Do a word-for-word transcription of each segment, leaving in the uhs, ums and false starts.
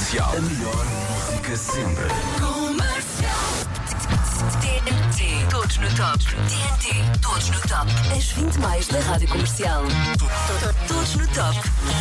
Comercial. A melhor música sempre. T N T, todos no top. T N T, todos no top. As vinte mais da Rádio Comercial. Todos no top.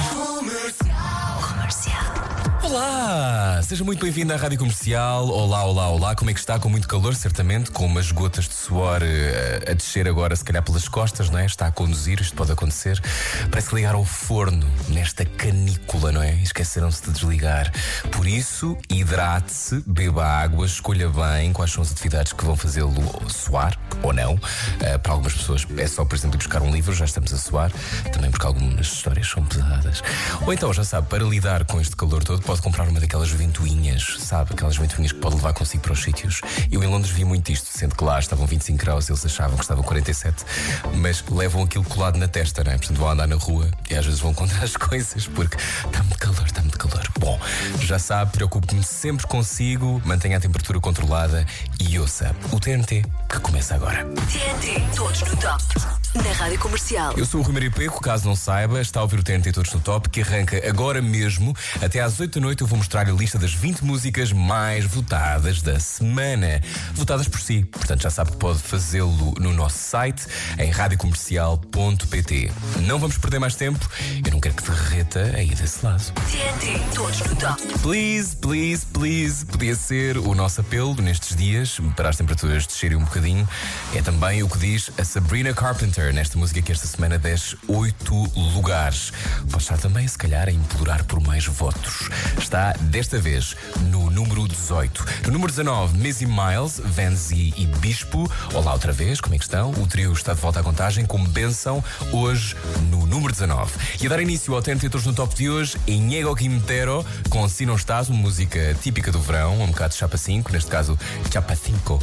Comercial. Comercial. Olá, seja muito bem-vindo à Rádio Comercial. Olá, olá, olá, como é que está? Com muito calor, certamente, com umas gotas de suor uh, a descer agora, se calhar pelas costas, não é? Está a conduzir, isto pode acontecer. Parece que ligaram o forno nesta canícula, não é? E esqueceram-se de desligar. Por isso, hidrate-se, beba água, escolha bem quais são as atividades que vão fazê-lo suar, ou não. Uh, para algumas pessoas é só, por exemplo, ir buscar um livro, já estamos a suar. Também porque algumas histórias são pesadas. Ou então, já sabe, para lidar com este calor todo, pode comprar uma daquelas ventoinhas, sabe? Aquelas ventoinhas que pode levar consigo para os sítios. Eu em Londres vi muito isto, sendo que lá estavam vinte e cinco graus, eles achavam que estavam quarenta e sete, mas levam aquilo colado na testa, não é? Portanto, vão andar na rua e às vezes vão contra as coisas porque está muito calor, está muito calor. Bom, já sabe, preocupe-me sempre consigo, mantenha a temperatura controlada e ouça o T N T, que começa agora. T N T, todos no top. Na Rádio Comercial. Eu sou o Rui Maria Peco, caso não saiba, está a ouvir o T N T Todos no Top, que arranca agora mesmo. Até às oito da noite eu vou mostrar a lista das vinte músicas mais votadas da semana. Votadas por si. Portanto, já sabe que pode fazê-lo no nosso site, em rádio comercial ponto pt. Não vamos perder mais tempo. Eu não quero que derreta aí desse lado. T N T, todos no top. Please, please, please. Podia ser o nosso apelo nestes dias para as temperaturas descerem um bocadinho. É também o que diz a Sabrina Carpenter nesta música que esta semana desce oito lugares. Pode estar também, se calhar, a implorar por mais votos. Está, desta vez, no número dezoito. No número dezanove, Missy Miles, Vanzi e Bispo. Olá outra vez, como é que estão? O trio está de volta à contagem com benção hoje no número dezanove. E a dar início ao T N T Todos no Top de hoje, Iñigo Quintero, com Se Não Estás, uma música típica do verão, um bocado de chapa cinco, neste caso, chapa cinco.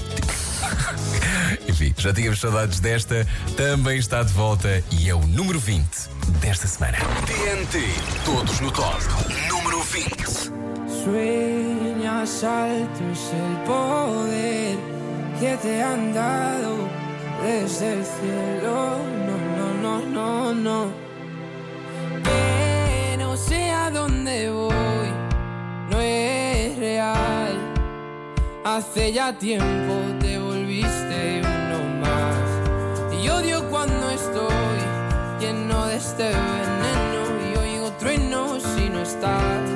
Enfim, já tínhamos saudades desta, também está de volta e é o número vinte desta semana. T N T, todos no top. Número vinte. Sueñas alto es el poder que te han dado desde el cielo. No, no, no, no, no. Que no sé a dónde voy, no es real. Hace ya tiempo te volviste uno más. Y odio cuando estoy lleno de este veneno y oigo truenos si no estás.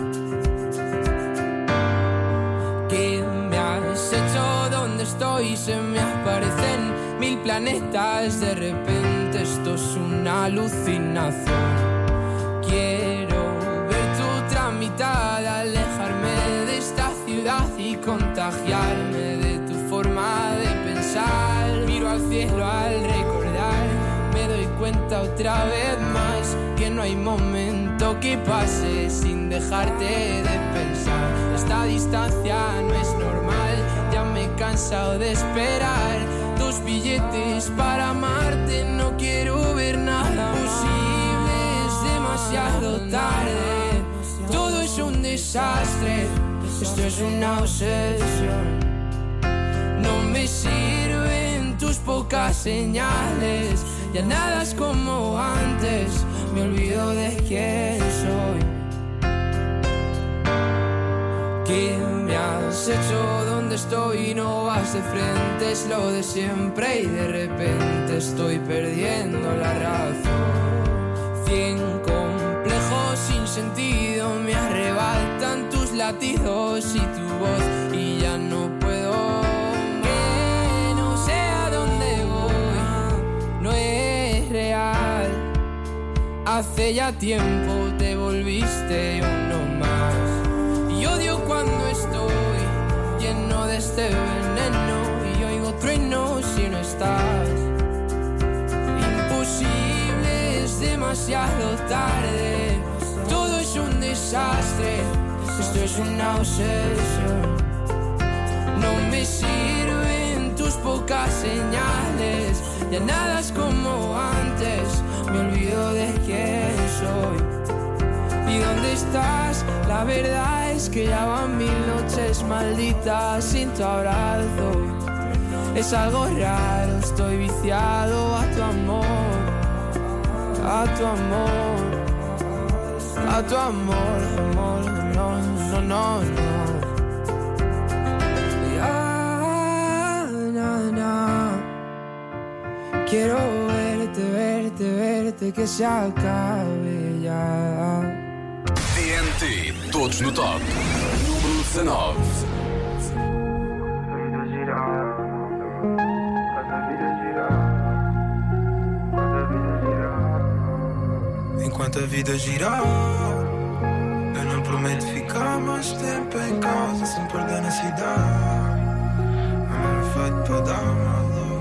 ¿Qué me has hecho? ¿Dónde estoy? Se me aparecen mil planetas. De repente esto es una alucinación. Quiero ver tu tramitada, alejarme de esta ciudad y contagiarme de tu forma de pensar. Miro al cielo al recordar, me doy cuenta otra vez más que no hay momento que pase sin dejarte de pensar. Esta distancia no es normal, ya me he cansado de esperar tus billetes para amarte. No quiero ver nada posible, es demasiado tarde. Todo es un desastre, esto es una obsesión. No me sirven tus pocas señales, ya nada es como antes, me olvido de quién soy. ¿Qué me has hecho? ¿Dónde estoy? No vas de frente, es lo de siempre y de repente estoy perdiendo la razón. Cien complejos sin sentido me arrebatan tus latidos y tu voz y ya no puedo. Que no sé a dónde voy, no es real. Hace ya tiempo te volviste uno más. Y odio cuando estoy lleno de este veneno y oigo truenos si no estás. Imposible, es demasiado tarde. Todo es un desastre, esto es una obsesión. No me sirven tus pocas señales, ya nada es como antes, me olvido de quién soy. ¿Y dónde estás? La verdad es que ya van mil noches malditas sin tu abrazo. Es algo raro, estoy viciado a tu amor, a tu amor, a tu amor, amor, no, no. no, no, no. Ya, no, no. Quiero verte, verte, verte, que se acabe ya. T N T, todos no top. Número dezanove. Enquanto a vida girar, eu não prometo ficar mais tempo em casa sem perder na cidade. Amor feito para dar uma luz.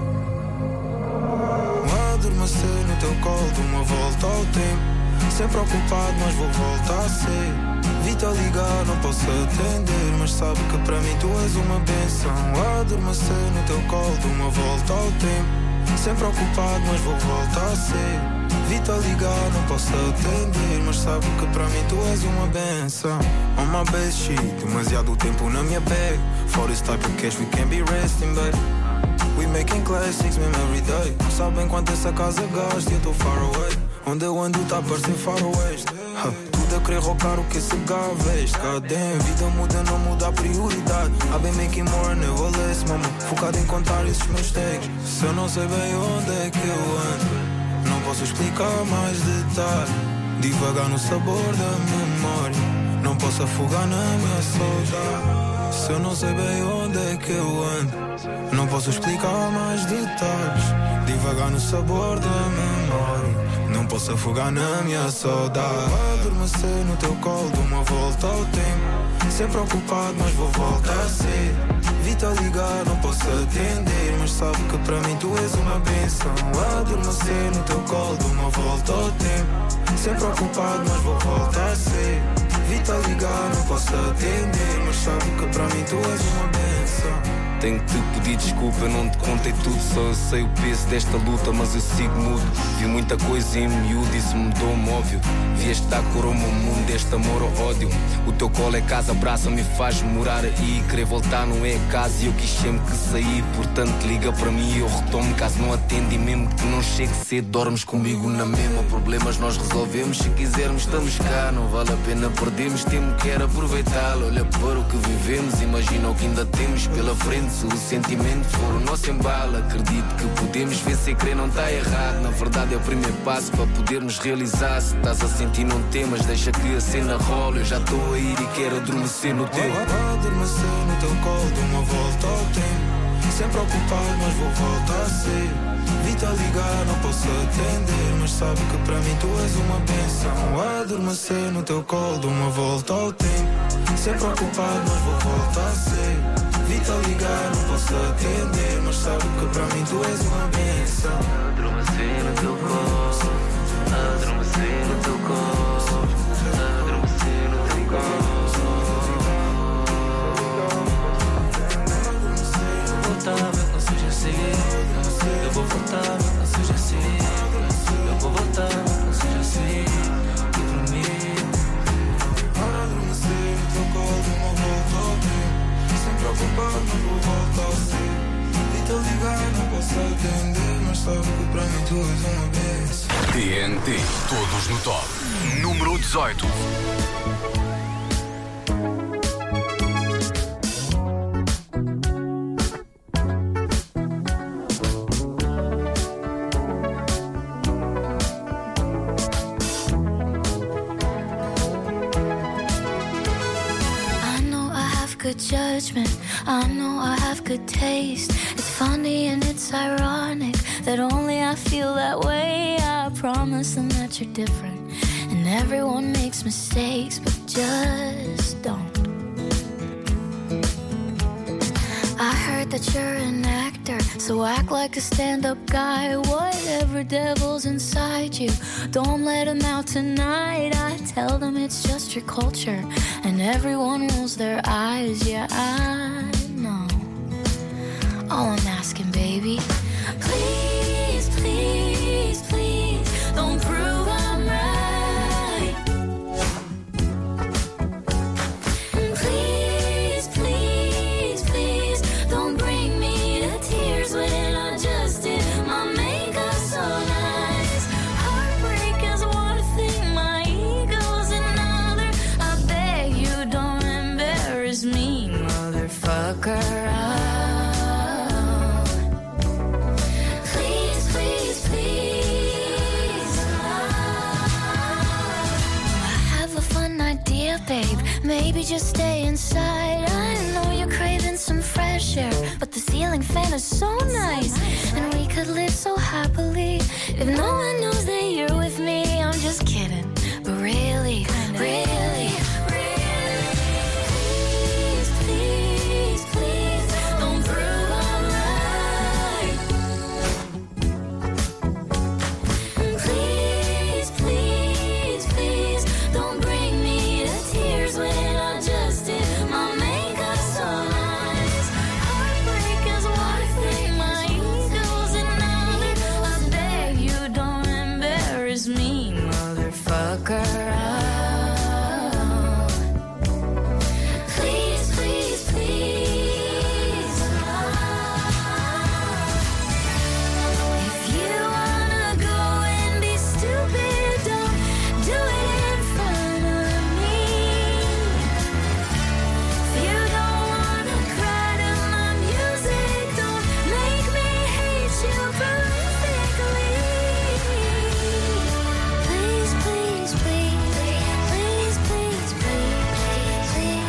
Vou adormecer no teu colo, de uma volta ao tempo. Sempre ocupado, mas vou voltar a ser. Vi-te a ligar, não posso atender, mas sabe que para mim tu és uma benção. Vou adormecer no teu colo, de uma volta ao tempo. Sempre ocupado, mas vou voltar a ser. Vi-te a ligar, não posso atender, mas sabe que para mim tu és uma benção. On my best shit, demasiado tempo na minha bag. For this type of cash we can't be resting, baby. We making classics mesmo every day. Sabem quanto essa casa gasta e eu tô far away. Onde eu ando tá a parecer far west. Ha, tudo a querer roubar o que esse gajo veste. Cadê? Vida muda, não muda a prioridade. I've been making more, never less, mama. Focado em contar esses meus tags. Se eu não sei bem onde é que eu ando, não posso explicar mais detalhe. Devagar no sabor da memória, não posso afogar na minha saudade. Se eu não sei bem onde é que eu ando, não posso explicar mais detalhes. Devagar no sabor da memória, não posso afogar na minha saudade. Adormecer no teu colo, de uma volta ao tempo. Sempre ocupado, mas vou voltar a ser. Vi-te a ligar, não posso atender, mas sabe que para mim tu és uma benção. Adormecer no teu colo, de uma volta ao tempo. Sempre ocupado, mas vou voltar a ser. Vi-te a ligar, não posso atender, mas sabe que para mim tu és uma benção. Tenho que te pedir desculpa, eu não te contei tudo. Só eu sei o peso desta luta, mas eu sigo mudo. Vi muita coisa em miúdo, isso mudou-me óbvio. Vi esta cor ao meu mundo, este amor ou ódio. O teu colo é casa, abraça-me e faz morar aí. Querer voltar não é casa e eu quis sempre que sair. Portanto liga para mim e eu retomo. Caso não atende e mesmo que não chegue cedo, dormes comigo na mesma. Problemas nós resolvemos, se quisermos estamos cá. Não vale a pena perdermos, temos que aproveitá-lo. Olha para o que vivemos, imagina o que ainda temos pela frente. Se o sentimento for o nosso embalo, acredito que podemos ver sem querer não está errado. Na verdade é o primeiro passo para podermos realizar. Se estás a sentir não temas, deixa que a cena rola. Eu já estou a ir e quero adormecer no teu. Adormecer no teu colo, de uma volta ao tempo. Sempre ocupado, mas vou voltar a ser. Vi-te a ligar, não posso atender, mas sabe que para mim tu és uma benção. Adormecer no teu colo, de uma volta ao tempo. Sempre ocupado, mas vou voltar a ser. Vi-te a ligar, não posso atender, mas sabe que para mim tu és uma benção. Adormecer no teu corpo, adormecer no teu corpo, adormecer no teu corpo. Voltar, mas não seja cedo. Eu vou voltar, mas não seja cedo. Eu vou voltar, mas não seja cedo. E prometo. Adormecer no teu colo, de uma volta ao tempo. Sempre ocupado, mas vou voltar a ser. E-te a ligar, não posso atender, mas sabe que para mim tu és uma benção. T N T, todos no top. Número dezoito. Good judgment, I know I have good taste. It's funny and it's ironic that only I feel that way. I promise them that you're different, and everyone makes mistakes, but just don't. I heard that you're an actor, so act like a stand-up guy. Whatever devil's inside you, don't let him out tonight. I tell them it's just your culture, and everyone rolls their eyes. Yeah, I know. All I'm asking, baby, please, please, please, don't prove I'm right. Please, please, please, don't bring me to tears when I just did my makeup so nice. Heartbreak is one thing, my ego's another. I beg you don't out, babe. Maybe just stay inside. I know you're craving some fresh air, but the ceiling fan is so nice, and we could live so happily if no one knows that you're with me. I'm just kidding, but really, really, really, please, please, please, don't prove I'm right. Please, please, please, don't bring me to tears when I just did my makeup so nice. Heartbreak is what I think my ego's and I beg you don't embarrass me, motherfucker. Please, please, please. If you wanna go and be stupid, don't do it in front of me. If you don't wanna cry to my music, don't make me hate you prolifically. Please, please, please, please, please, please, please, please,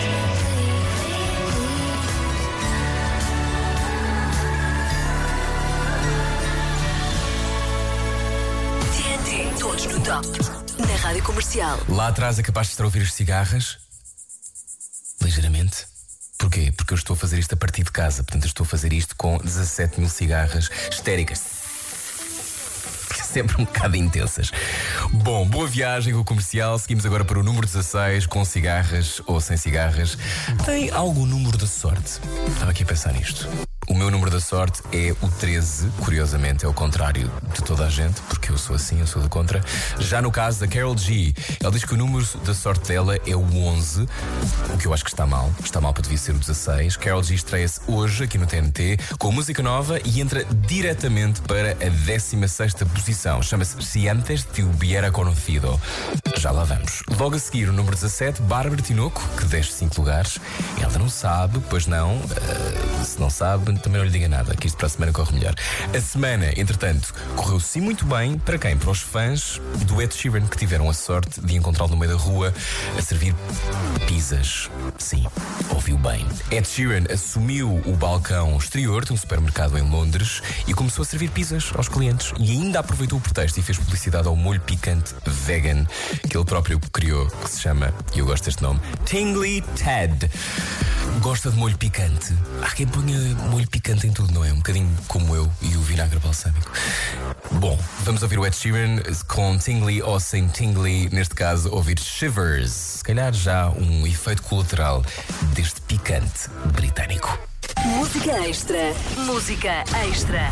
T N T, todos no top. Na Rádio Comercial. Lá atrás é capaz de estar a ouvir as cigarras? Ligeiramente. Porquê? Porque eu estou a fazer isto a partir de casa. Portanto, eu estou a fazer isto com dezassete mil cigarras histéricas. Sempre um bocado intensas. Bom, boa viagem com o Comercial. Seguimos agora para o número dezasseis, com cigarras ou sem cigarras. Tem algum número da sorte? Estava aqui a pensar nisto. O meu número da sorte é o treze, curiosamente é o contrário de toda a gente, porque eu sou assim, eu sou do contra. Já no caso da Karol G, ela diz que o número da sorte dela é o onze, o que eu acho que está mal, está mal para devia ser o dezasseis. Karol G estreia-se hoje aqui no T N T com música nova e entra diretamente para a décima sexta posição. Chama-se Si Antes Te Hubiera Conocido. Já lá vamos. Logo a seguir, o número dezassete, Bárbara Tinoco, que desce cinco lugares. Ela não sabe, pois não, uh, se não sabe, também não lhe diga nada, que isto para a semana corre melhor. A semana, entretanto, correu sim muito bem. Para quem? Para os fãs do Ed Sheeran, que tiveram a sorte de encontrá-lo no meio da rua a servir pizzas. Sim, ouviu bem. Ed Sheeran assumiu o balcão exterior de um supermercado em Londres e começou a servir pizzas aos clientes. E ainda aproveitou o pretexto e fez publicidade ao molho picante vegan que ele próprio criou, que se chama, e eu gosto deste nome, Tingly Ted. Gosta de molho picante? Há quem ponha molho picante em tudo, não é? Um bocadinho como eu e o vinagre balsâmico. Bom, vamos ouvir o Ed Sheeran com Tingly ou sem Tingly, neste caso ouvir Shivers. Se calhar já um efeito colateral deste picante britânico. Música extra. Música extra.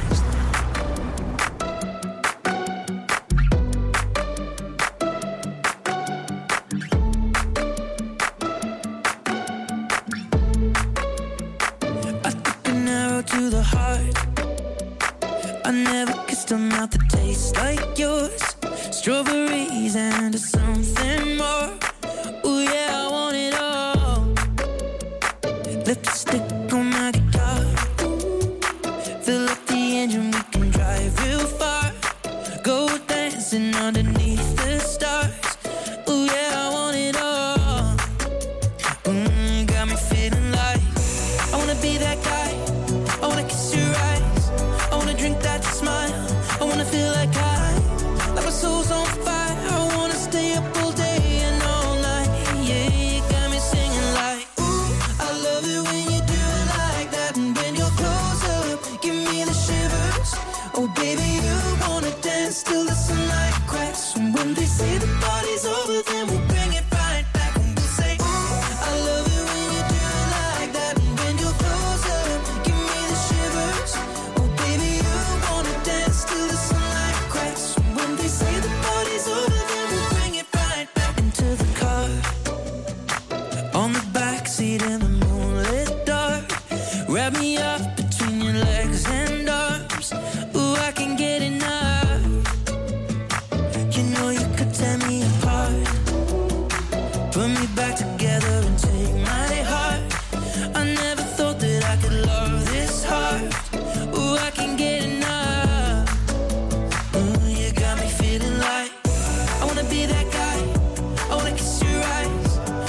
To the heart, I never kissed a mouth that tastes like yours. Strawberries and something more. Ooh yeah, I want it all. Lipstick on my guitar. Fill up the engine, we can drive real far. Go dancing underneath the stars. Ooh yeah, I want it all. Mm, got me feeling like I wanna be that guy. I wanna kiss your eyes, I wanna drink that smile, I wanna feel like I, like my soul's on fire, I wanna stay up all day and all night, yeah, you got me singing like, ooh, I love it when you do it like that, and when you're close up, give me the shivers, oh baby you wanna dance till the sunlight cracks, and when they say the party's over, then we'll bring it right back, and we'll say, ooh, I love it when you do it like that, and when you're close up, give me the shivers, oh baby you wanna dance till the sunlight cracks, and when they say the party's over, then we'll bring it right back into the car, on the backseat in the moonlit dark, wrap me up between your legs and arms, ooh I can get enough, you know you could tear me apart, put me back together and take my heart, I never thought that I could love this hard, ooh I can get enough, ooh you got me feeling like I wanna be that guy, I wanna kiss your eyes,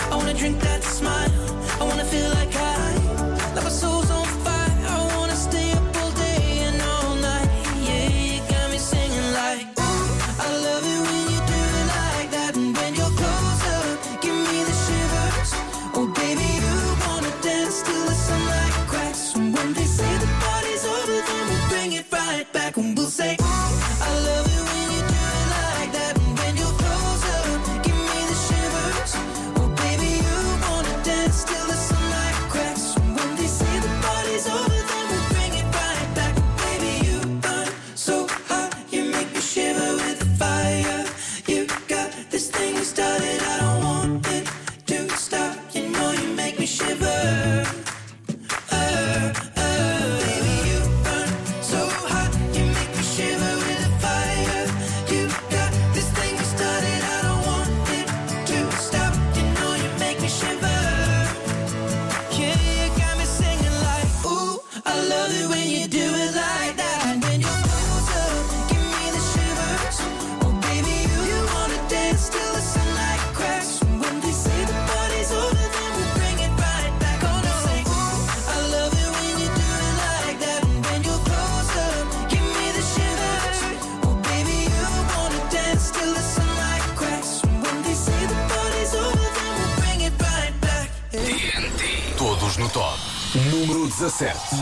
Número dezassete.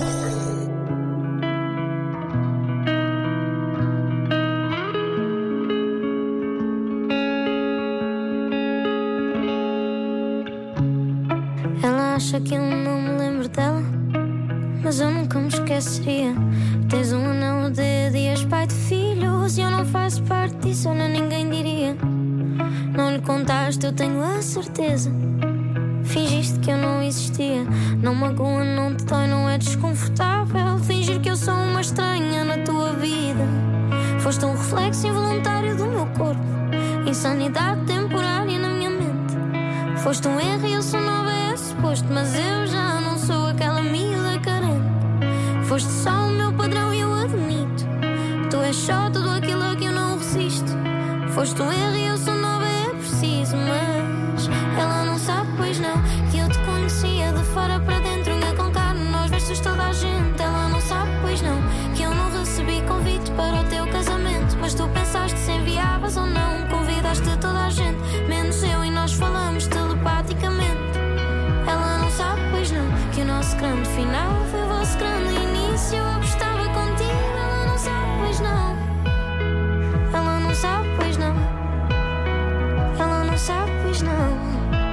Ela acha que eu não me lembro dela, mas eu nunca me esqueceria. Tens um anel no dedo e és pai de filhos, e eu não faço parte disso, olha, ninguém diria. Não lhe contaste, eu tenho a certeza. Fingiste que eu não existia. Não magoa, não te dói, não é desconfortável fingir que eu sou uma estranha na tua vida. Foste um reflexo involuntário do meu corpo, insanidade temporária na minha mente. Foste um erro e eu sou nova, é suposto, mas eu já não sou aquela miúda carente. Foste só o meu padrão e eu admito. Tu és só tudo aquilo a que eu não resisto. Foste um erro e eu sou nova, é preciso, mas ela não sabe, pois não, que eu te conhecia de fora para dentro, unha com carne, nós vestes toda a gente. Ela não sabe, pois não, que eu não recebi convite para o teu casamento, mas tu pensaste se enviavas ou não. Convidaste toda a gente, menos eu, e nós falamos telepaticamente. Ela não sabe, pois não, que o nosso grande final foi o vosso grande início. Eu apostava contigo. Ela não sabe, pois não. Ela não sabe, pois não. Ela não sabe, pois não.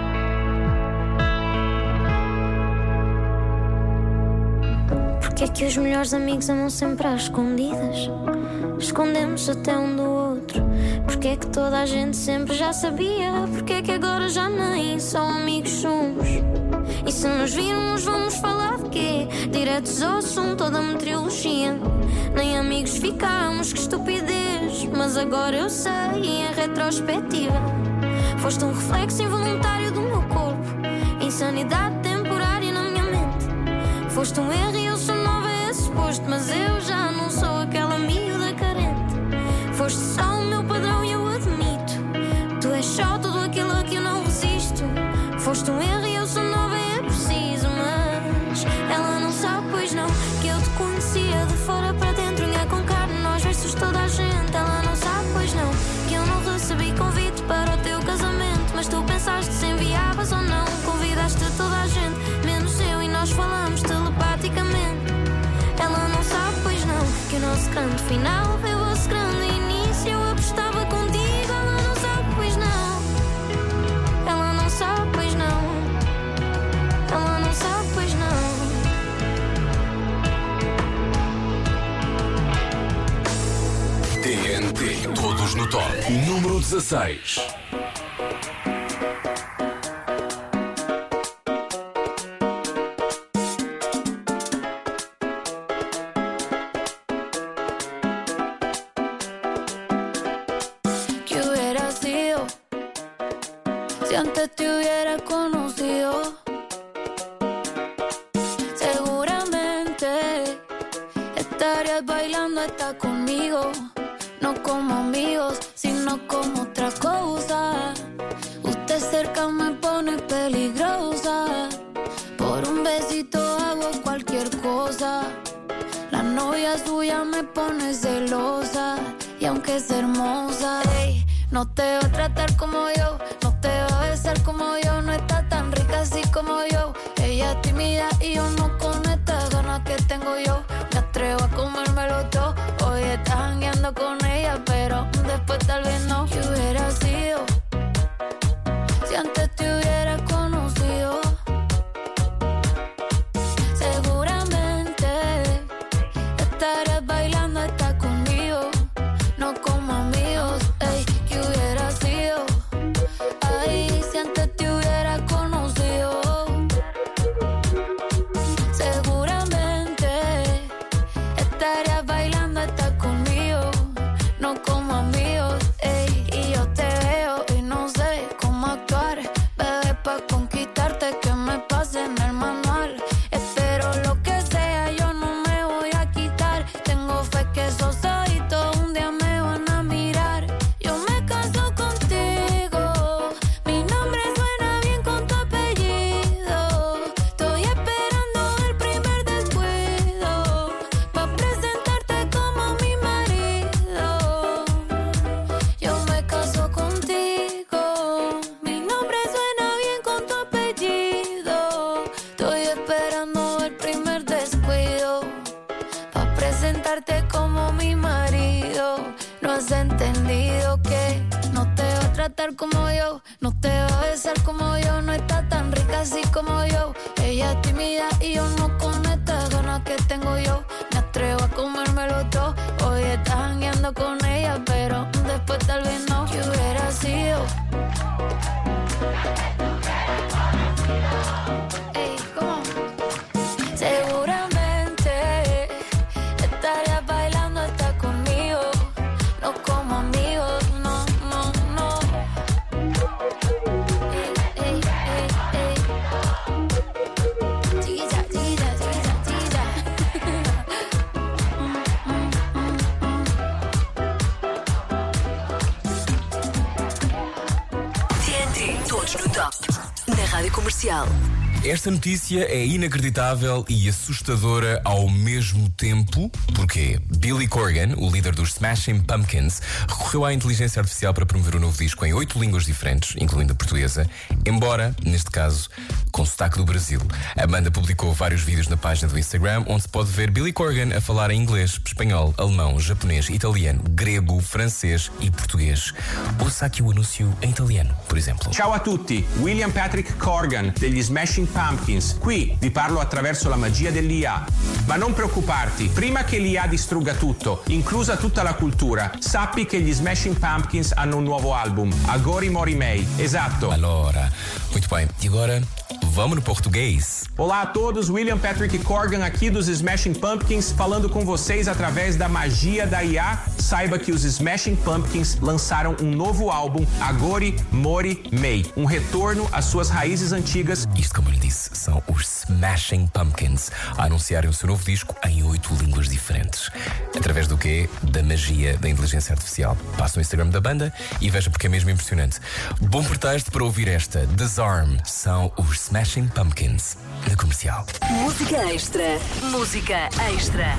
Porque é que os melhores amigos amam sempre às escondidas? Escondemos até um do outro. Porque é que toda a gente sempre já sabia? Porque é que agora já nem só amigos somos? E se nos virmos vamos falar de quê? Diretos ao assunto, toda a meteorologia. Nem amigos ficámos, que estupidez. Mas agora eu sei, em retrospectiva, foste um reflexo involuntário do meu corpo, insanidade temporária na minha mente. Foste um erro e eu sou nova, é suposto, mas eu já não sou aquela miúda carente. Foste só o meu padrão e eu admito. Tu és só tudo aquilo a que eu não resisto. Foste um erro e eu sou nova, é preciso, mas ela não sabe, pois não, que eu te conhecia de fora para dentro, unha com carne, nós versus toda a gente. Ela não sabe, pois não, que eu não recebi convite para o teu casamento, mas tu pensaste se enviavas ou não. Convidaste toda a gente, menos eu, e nós falamos telepaticamente. Ela não sabe, pois não, que o nosso grande final foi o vosso grande início. Eu apostava contigo. Ela não sabe, pois não. Ela não sabe, pois não. Ela não sabe, pois não. T N T, todos no top. Número dezasseis. ¿Qué hubiera sido si antes te hubiera conocido? Seguramente estarías bailando hasta conmigo, no como amigos, sino como otra cosa. Usted cerca me pone peligrosa, por un besito hago cualquier cosa. La novia suya me pone celosa, y aunque es hermosa, ey, no te va a tratar como yo, no te va a besar como yo, no está tan rica así como yo. Ella es tímida y yo no, con estas ganas que tengo yo me atrevo a comérmelo todo. Hoy estás jangueando con ella, pero después tal vez no. ¿Qué hubiera sido si antes te hubiera conocido? Seguramente estarías bailando hasta conmigo, no como amigos, ey. ¿Qué hubiera sido? Ay, si antes te hubiera conocido. Seguramente estarías bailando hasta conmigo, no como amigos, ey. Y yo te yo. No te va a besar como yo, no está tan rica así como yo. Ella es tímida y yo no con estas ganas que tengo yo. Me atrevo a comérmelo todo. Hoy estás jangueando con ella, pero después tal vez no. ¿Qué hubiera sido? Ey, ¿cómo? Seguramente estarías bailando hasta conmigo. No como amigos, no, no, no. Ey, ey, ey, ey. Chiquilla, chiquilla, chiquilla, chiquilla. T N T, todos no top. Na Rádio Comercial. Esta notícia é inacreditável e assustadora ao mesmo tempo. Porquê? Billy Corgan, o líder dos Smashing Pumpkins, recorreu à inteligência artificial para promover o novo disco em oito línguas diferentes, incluindo a portuguesa, embora, neste caso, com sotaque do Brasil. A banda publicou vários vídeos na página do Instagram, onde se pode ver Billy Corgan a falar em inglês, espanhol, alemão, japonês, italiano, grego, francês e português. Ouça aqui o anúncio em italiano, por exemplo. Ciao a tutti, William Patrick Corgan degli Smashing Pumpkins. Qui vi parlo attraverso la magia dell'I A. Ma non preoccuparti, prima che l'I A distrugga tutto, inclusa tutta la cultura, sappi che gli Smashing Pumpkins hanno un nuovo album, Agora e Mori Mei. Esatto. Allora, muito bem. E agora, vamos no português. Olá a todos, William Patrick Corgan aqui dos Smashing Pumpkins, falando com vocês através da magia da I A. Saiba que os Smashing Pumpkins lançaram um novo álbum, Agora Mori Mei, um retorno às suas raízes antigas. Isto, como eu lhe disse, são os Smashing Pumpkins a anunciarem o seu novo disco em oito línguas diferentes. Através do quê? Da magia da inteligência artificial. Passa no Instagram da banda e veja porque é mesmo impressionante. Bom pretexto para ouvir esta Disarm. São os Smashing Pumpkins na Comercial. Música extra. Música extra.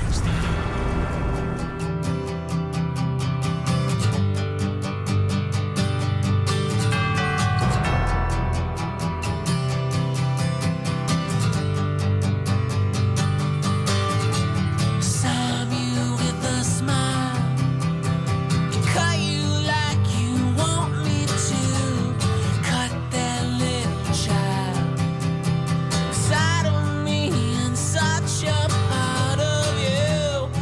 Such a part of you.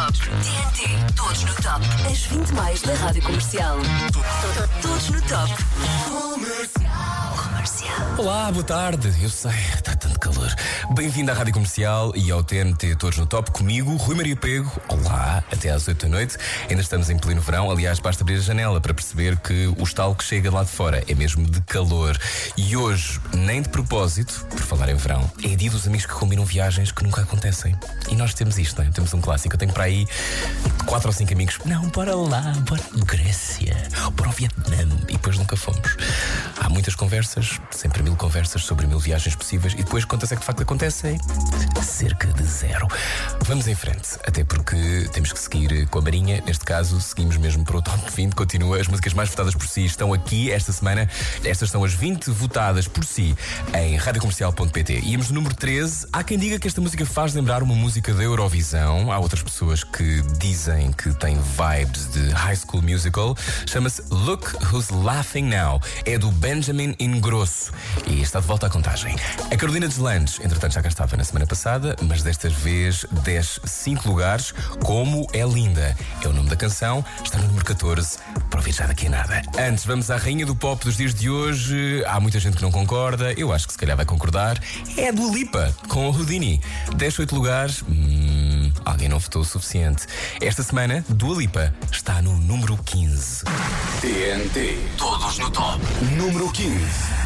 top. T N T, todos no top. As vinte mais da Rádio Comercial. Todos no top. Comercial. Comercial. Olá, boa tarde. Eu sei, está tanto calor. Bem-vindo à Rádio Comercial e ao T N T Todos no Top comigo, Rui Maria Pego. Olá, até às oito da noite. Ainda estamos em pleno verão. Aliás, basta abrir a janela para perceber que o estalo que chega lá de fora é mesmo de calor. E hoje, nem de propósito, por falar em verão, é dia dos amigos que combinam viagens que nunca acontecem. E nós temos isto, não é? Temos um clássico. Eu tenho para aí quatro ou cinco amigos. Não, bora lá, bora Grécia, bora ao Vietnã. E depois nunca fomos. Há muitas conversas, sempre mil conversas sobre mil viagens possíveis. E depois quantas é que de facto acontecem? Cerca de zero. Vamos em frente, até porque temos que seguir com a Marinha. Neste caso, seguimos mesmo para o Top vinte. Continua, as músicas mais votadas por si estão aqui esta semana. Estas são as vinte votadas por si em rádio comercial ponto pt. Íamos no número treze. Há quem diga que esta música faz lembrar uma música da Eurovisão. Há outras pessoas que dizem que tem vibes de High School Musical. Chama-se Look Who's Laughing Now. É do Benjamin Ingrosso e está de volta à contagem. A Carolina Deslandes, entretanto, já cá estava na semana passada, mas desta vez desce cinco lugares. Como é linda é o nome da canção. Está no número catorze. Para ouvir já daqui a nada. Antes, vamos à rainha do pop dos dias de hoje. Há muita gente que não concorda. Eu acho que se calhar vai concordar. É a Dua Lipa, com o Houdini. Desce oito lugares. Hum, alguém não votou o suficiente. Esta semana, Dua Lipa está no número quinze. T N T, todos no top. Número quinze.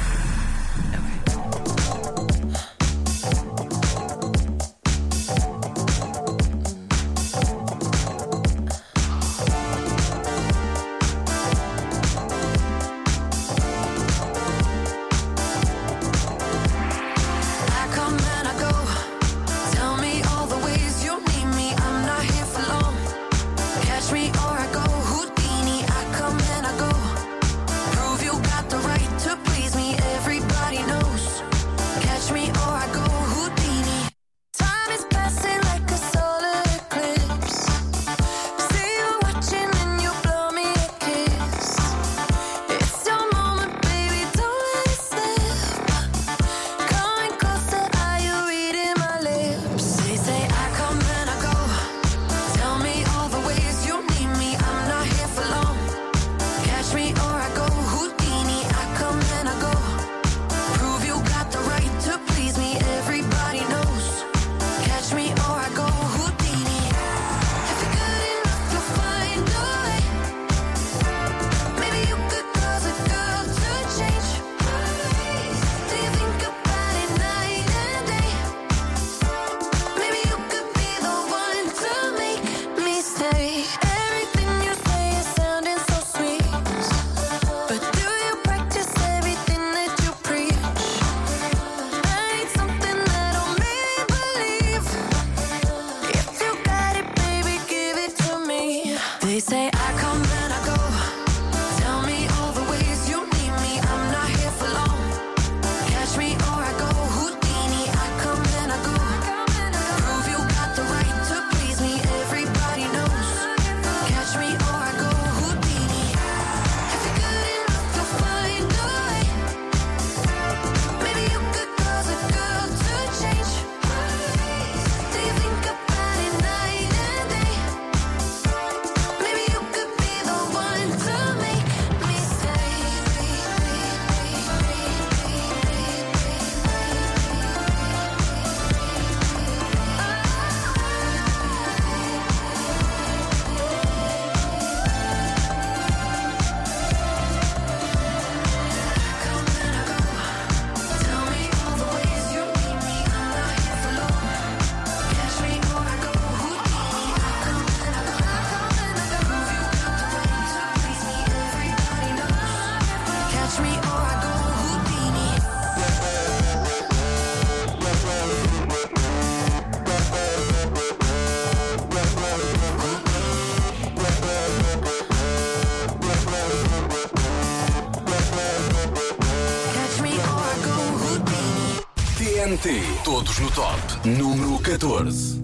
T N T, todos no top. Número catorze.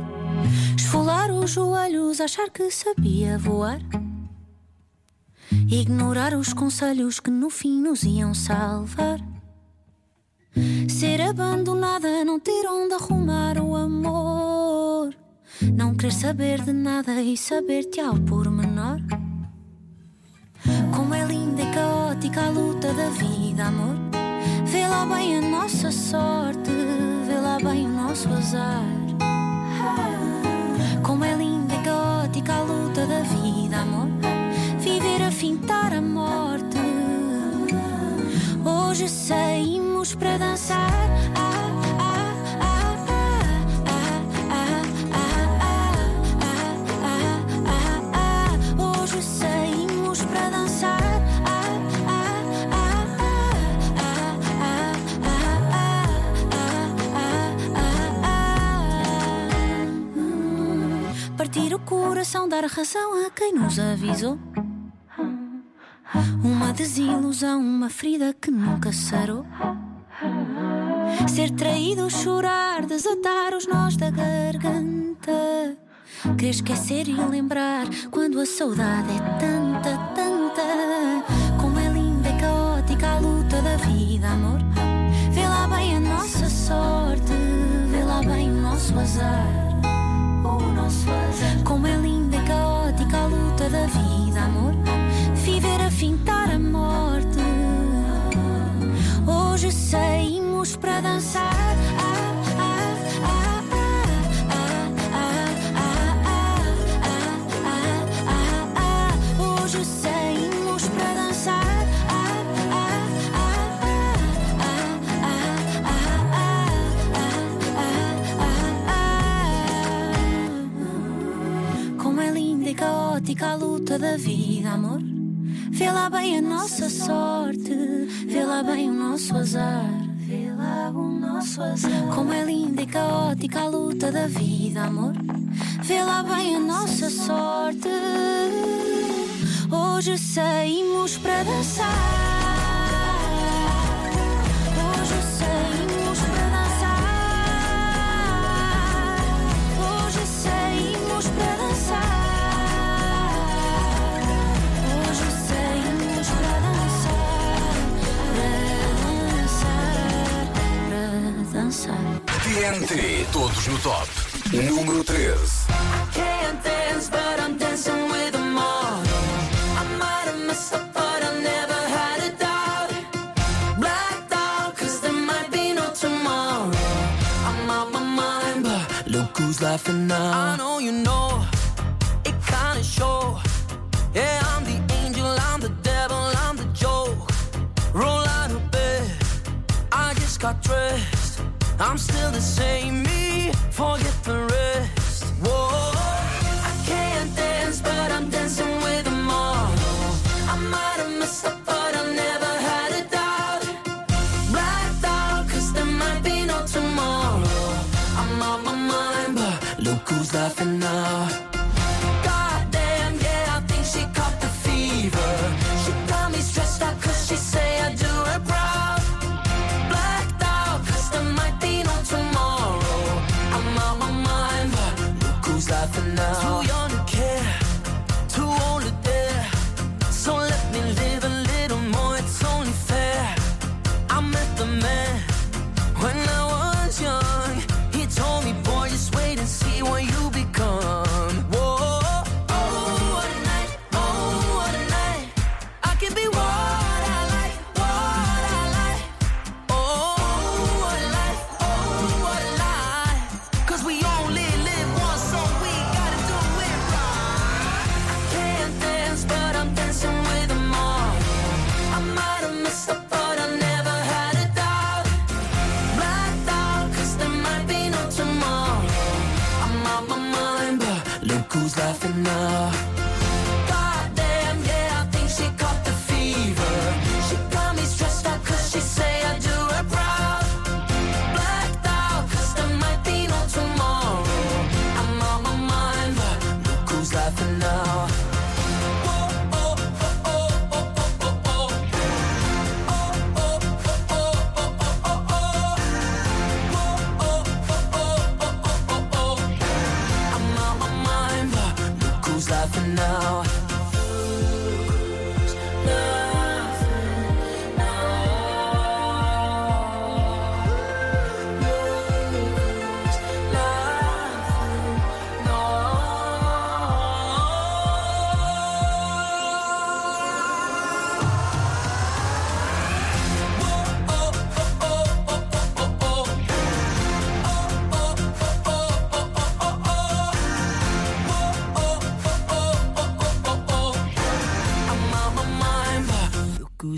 Esfolar os joelhos, achar que sabia voar ignorar os conselhos que no fim nos iam salvar. Ser abandonada, não ter onde arrumar o amor. Não querer saber de nada e saber-te ao pormenor. Como é linda e caótica a luta da vida, amor. Vê lá bem a nossa sorte, vê lá bem o nosso azar. Como é linda e caótica a luta da vida, amor. Viver a fintar a morte. Hoje saímos para dançar. Ah, ah, ah, ah, ah, ah, ah, ah. Hoje saímos para dançar. Ah, ah, ah, ah, ah, ah, ah. Partir o coração, dar razão a quem nos avisou. Uma desilusão, uma ferida que nunca sarou. Ser traído, chorar, desatar os nós da garganta. Querer esquecer e lembrar quando a saudade é tanta, tanta. Como é linda e caótica a luta da vida, amor. Vê lá bem a nossa sorte, vê lá bem o nosso azar. O nosso azar. Como é linda e caótica a luta da vida, amor. Viver a fintar a morte. Hoje saímos para dançar. Ah, ah, ah, ah, ah, ah, ah, ah, ah. Hoje saímos para dançar. Ah, ah, ah, ah, ah, ah, ah. Como é linda e caótica a luta da vida, amor. Vê lá bem a nossa sorte, vê lá bem o nosso azar. Vê lá o nosso azar. Como é linda e caótica a luta da vida, amor. Vê lá bem a nossa sorte. Hoje saímos para dançar. Hoje saímos para dançar. Hoje saímos para dançar. T N T, todos no top. Número treze. Can't dance, but I'm dancing with a model. I might have messed up, but I never had a doubt. Blacked out, cause there might be no tomorrow. I'm out my mind, but look who's laughing now. I know you know, it kinda show. Yeah, I'm the angel, I'm the devil, I'm the joke. Roll out of bed, I just got dressed. I'm still the same me, forget the rest. Whoa, I can't dance, but I'm dancing with a model. I might have messed up, but I never had a doubt. Blacked out, cause there might be no tomorrow. I'm out my mind, but look who's laughing now. Goddamn, yeah, I think she caught the fever. She got me stressed out cause she say I do her proud. Blacked out, cause there might be no tomorrow. I'm out my mind, but look who's laughing now. Too young to care, too old to dare. So let me live a little more, it's only fair. I met the man when I was young. He told me, boy, just wait and see what you become. Whoa, oh, what a night, oh, what a night. I can be what I like, what I like. Oh, what a life, oh, what a life. Cause we only live once, so we gotta do it right. I can't dance, but I'm dancing with a model. I might have messed up, but I never had a doubt. Blacked out, cause there might be no tomorrow. I'm out my mind, but look who's laughing now. Goddamn, yeah, I think she caught the fever. She got me stressed out cause she say I do her proud. Blacked out, cause there might be no tomorrow. I'm out my mind, but look who's laughing now. I'm out my mind, but look who's laughing now.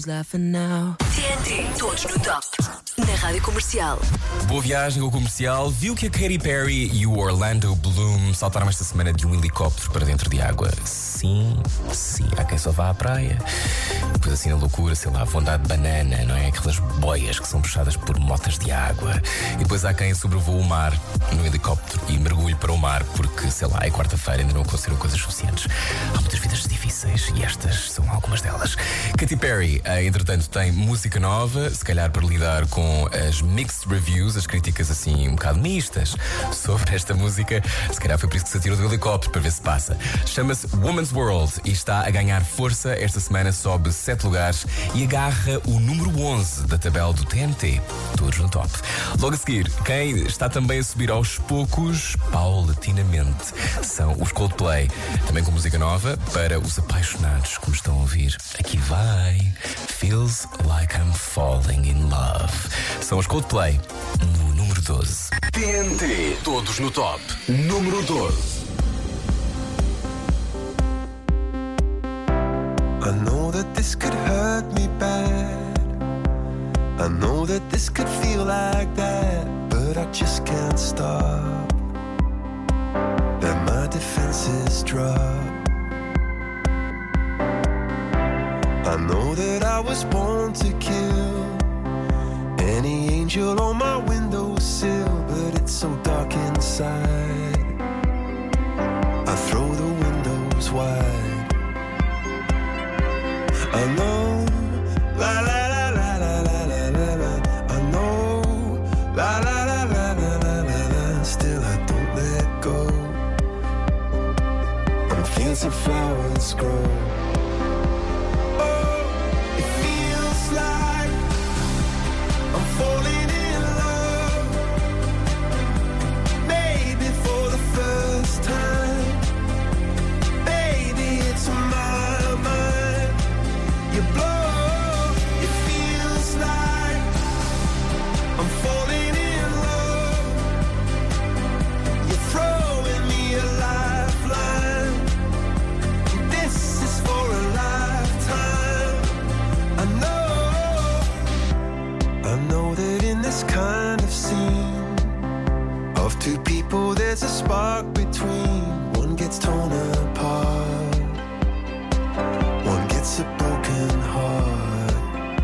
who's laughing now. T N T, todos no top. Na Rádio Comercial. Boa viagem ao comercial. Viu que a Katy Perry e o Orlando Bloom saltaram esta semana de um helicóptero para dentro de água? Sim, sim. Há quem só vá à praia. Depois assim na loucura, sei lá, vão dar de banana, não é? Aquelas boias que são puxadas por motas de água. E depois há quem sobrevoa o mar no helicóptero e mergulhe para o mar porque, sei lá, é quarta-feira, ainda não aconteceram coisas suficientes. Há muitas vidas difíceis e estas são algumas delas. Katy Perry, entretanto, tem música nova, se calhar para lidar com as mixed reviews, as críticas assim um bocado mistas sobre esta música. Se calhar foi por isso que se atirou do helicóptero para ver se passa. Chama-se Woman's World e está a ganhar força. Esta semana sobe sete lugares e agarra o número onze da tabela do T N T. Todos no top. Logo a seguir, quem está também a subir aos poucos, paulatinamente, são os Coldplay. Também com música nova para os apaixonados, como estão a ouvir. Aqui vai Feels Like I'm Falling in Love. São os Coldplay no número doze. T N T, todos no top. Número doze. I know that this could hurt me bad. I know that this could feel like that, but I just can't stop. That my defenses drop. I know that I was born to kill any angel on my windowsill, but it's so dark inside. I throw the windows wide. I know, la la la la la la la la la. I know, la la la la la la la la. Still I don't let go. And fields of flowers grow. Oh, it feels like I'm falling in love. Maybe for the first time. Baby, it's my mind. You blow, it feels like I'm falling in love. You're throwing me a lifeline. This is for a lifetime. I know, I know that in this kind of scene of two people there's a spark between. One gets torn apart, one gets a broken heart.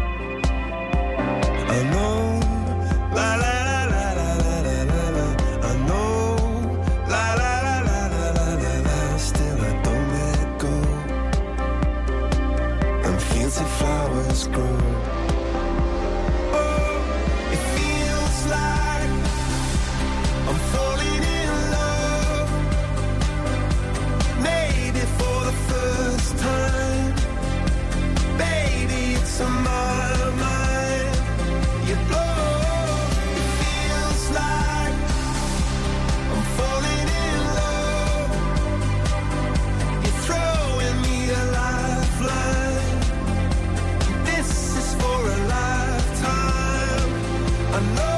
I know, la la la la la la la la. I know, la la la la la la la la. Still I don't let go. And fields of flowers grow. Oh, it feels like I'm falling in love. Maybe for the first time. Baby, it's on my mind. You blow, it feels like I'm falling in love. You're throwing me a lifeline. This is for a lifetime. I know.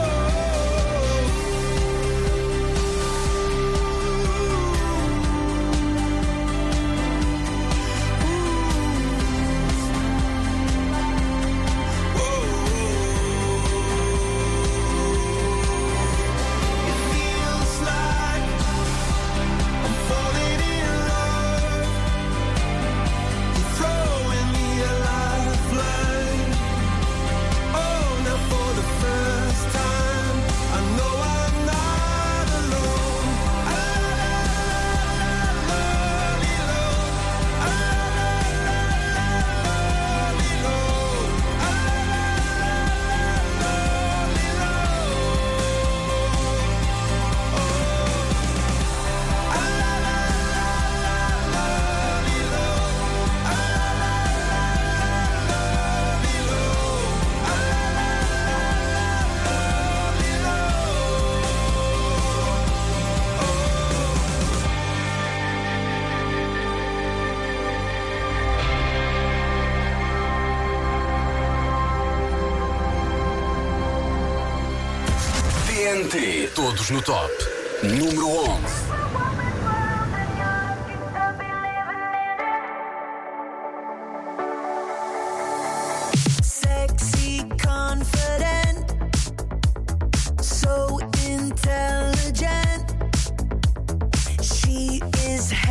T N T, todos no top. Número onze.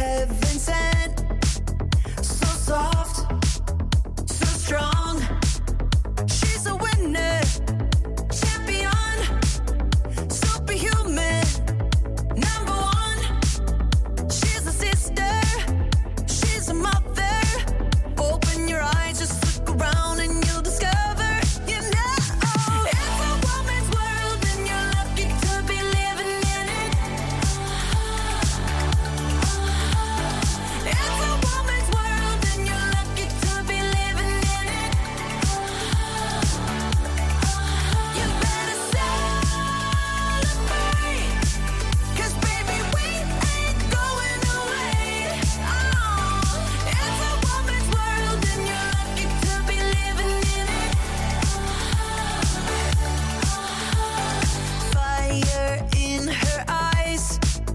heaven sent. So soft, so strong. She's a winner, champion, superhuman, number one. She's a sister, she's a mother. Open your eyes, just look around and you'll discover, you know, it's a woman's world and you're lucky to be living in it. It's a woman's world and you're lucky to be living in it. You better celebrate, 'cause baby we ain't going away. Oh, it's a woman's world and you're lucky to be living in it. Fire in her eyes,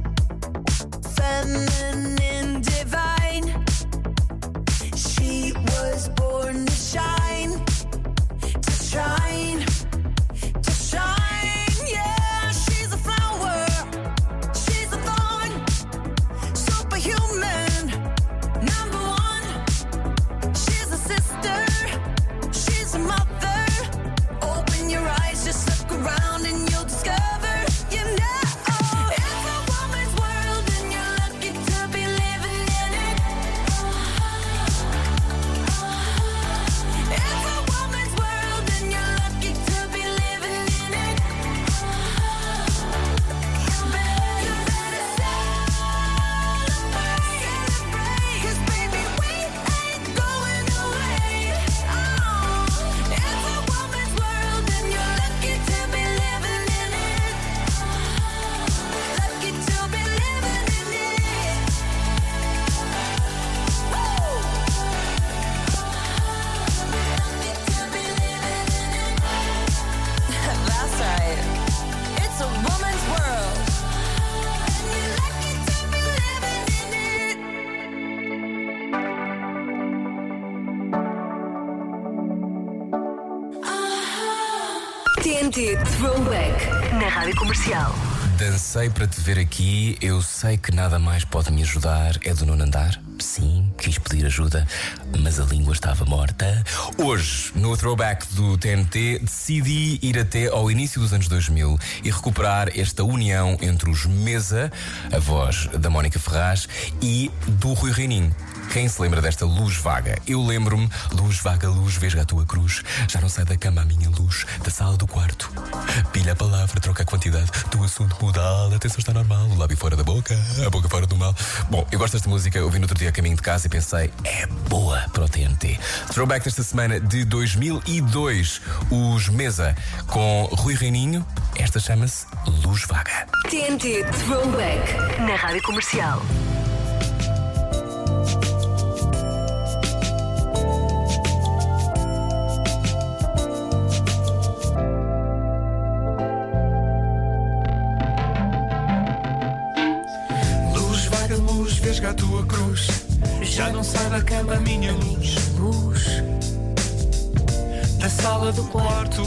feminine, divine. She was born to shine, to shine, to shine. Yeah, she's a flower, she's a thorn, superhuman, number one. She's a sister, she's a mother. Open your eyes, just look around and you'll discover, you know, it's a woman's world and you're lucky to be living in it. It's a woman's world and you're lucky to be living in it. You better, you better celebrate, 'cause baby we ain't going away. Oh, it's a woman's world and you're lucky to be living in it. Lucky to be living in it. Woo! Lucky to be living in it. That's right. It's a woman's world and you're lucky to be living in it. T N T Throwback na Rádio Comercial. Dancei para te ver aqui, eu sei que nada mais pode me ajudar. É do nono andar? Sim, quis pedir ajuda, mas a língua estava morta. Hoje, no Throwback do T N T, decidi ir até ao início dos anos dois mil e recuperar esta união entre os Mesa, a voz da Mónica Ferraz, e do Rui Reininho. Quem se lembra desta luz vaga? Eu lembro-me, luz vaga, luz, veja a tua cruz. Já não sai da cama a minha luz, da sala do quarto. Pilha a palavra, troca a quantidade do assunto modal. A atenção está normal, o lábio fora da boca, a boca fora do mal. Bom, eu gosto desta música, ouvi no outro dia a caminho de casa e pensei, é boa para o T N T. Throwback desta semana de dois mil e dois, os Mesa com Rui Reininho. Esta chama-se Luz Vaga. T N T Throwback na Rádio Comercial. Vesga a tua cruz, já não sai da cama a minha luz. Luz da sala do quarto.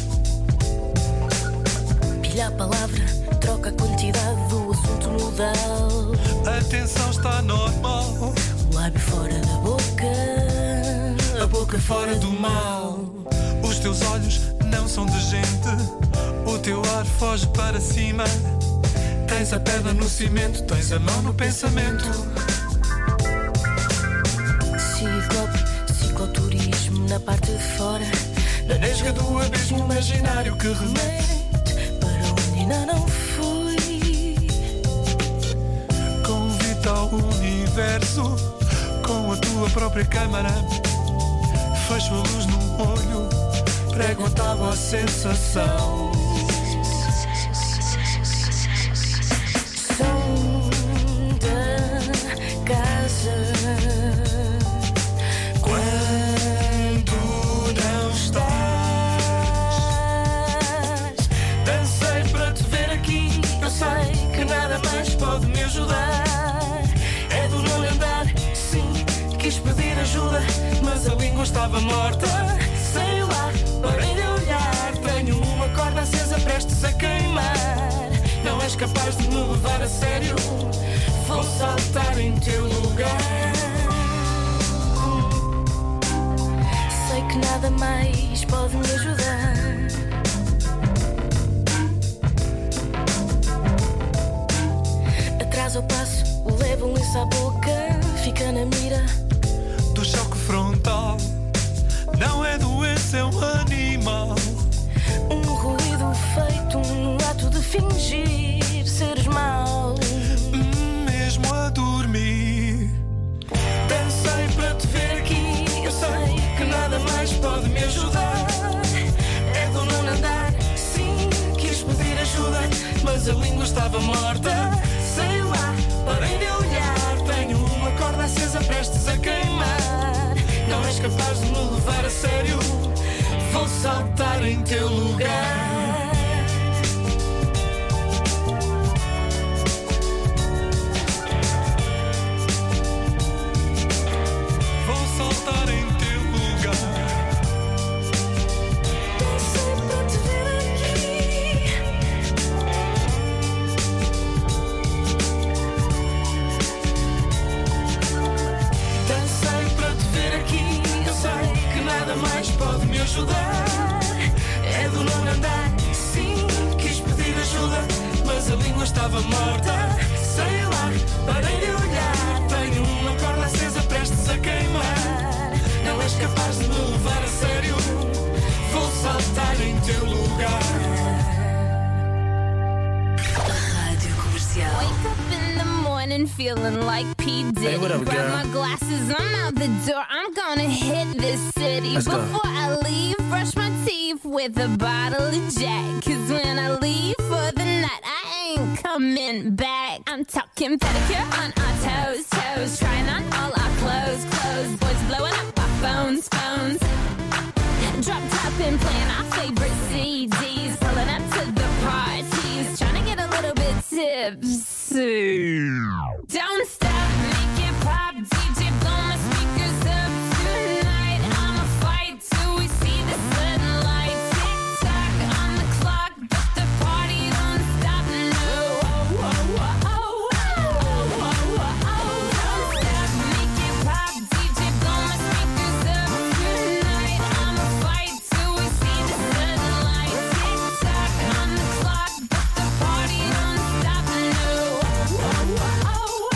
Pilha a palavra, troca a quantidade do assunto modal. A tensão está normal. O lábio fora da boca, a boca fora do mal. Os teus olhos não são de gente, o teu ar foge para cima. Tens a perna no cimento, tens a mão no pensamento. Ciclope, cicloturismo na parte de fora, na nesga do abismo imaginário que remete para onde ainda não fui. Convite ao universo com a tua própria câmara. Fecho a luz num olho, prego a tábua à sensação. Quando não estás, dancei para te ver aqui. Eu sei que nada mais pode me ajudar. É do nono andar, sim, quis pedir ajuda, mas a língua estava morta. Sei lá, parei de olhar. Tenho uma corda acesa prestes a queimar. Não és capaz de me levar a sério. vou saltar em teu lugar. Sei que nada mais pode me ajudar. Atrás ao passo, levo um lenço à boca, fica na mira do choque frontal. Não é doença, é um animal. Um ruído feito no ato de fingir seres mau. Mesmo a dormir, dancei para te ver aqui. Eu sei que nada mais pode me ajudar. É do nono andar, sim, quis pedir ajuda, mas a língua estava morta. Sei lá, parei de olhar. Tenho uma corda acesa prestes a queimar. Não és capaz de me levar a sério. Vou saltar em teu lugar. Vou saltar em teu lugar. Dancei para te ver aqui. Dancei para te ver aqui. Eu sei que nada mais pode me ajudar. É do nono andar, sim, quis pedir ajuda, mas a língua estava morta. Sei lá, parei de olhar. Tenho uma corda acesa prestes a queimar. Não és capaz de me levar a sério. Vou saltar em teu lugar. Rádio Comercial. Wake up in the morning feeling like P. Diddy. Hey, what up, Grab girl? my glasses, I'm out the door. I'm gonna hit this city. Let's go. Before I leave, brush my teeth with a bottle of Jack. Cause when I leave for the night, I ain't coming back. I'm talking pedicure on our toes, toes. Trying on all our clothes, clothes. Boys blowing up our phones, phones. Drop top and playing our favorite C Ds. Pulling up to the parties. Trying to get a little bit tipsy. Don't stop, make it pop. D J, blow my speakers up tonight. I'ma fight till we see the sunlight. Tick tock on the clock, but the party don't stop. No. Oh, oh, oh, oh, oh, oh, oh, oh. Don't stop, make it pop. D J, blow my speakers up tonight. I'ma fight till we see the sunlight. Tick tock on the clock, but the party don't stop. No. Oh, oh, oh, oh,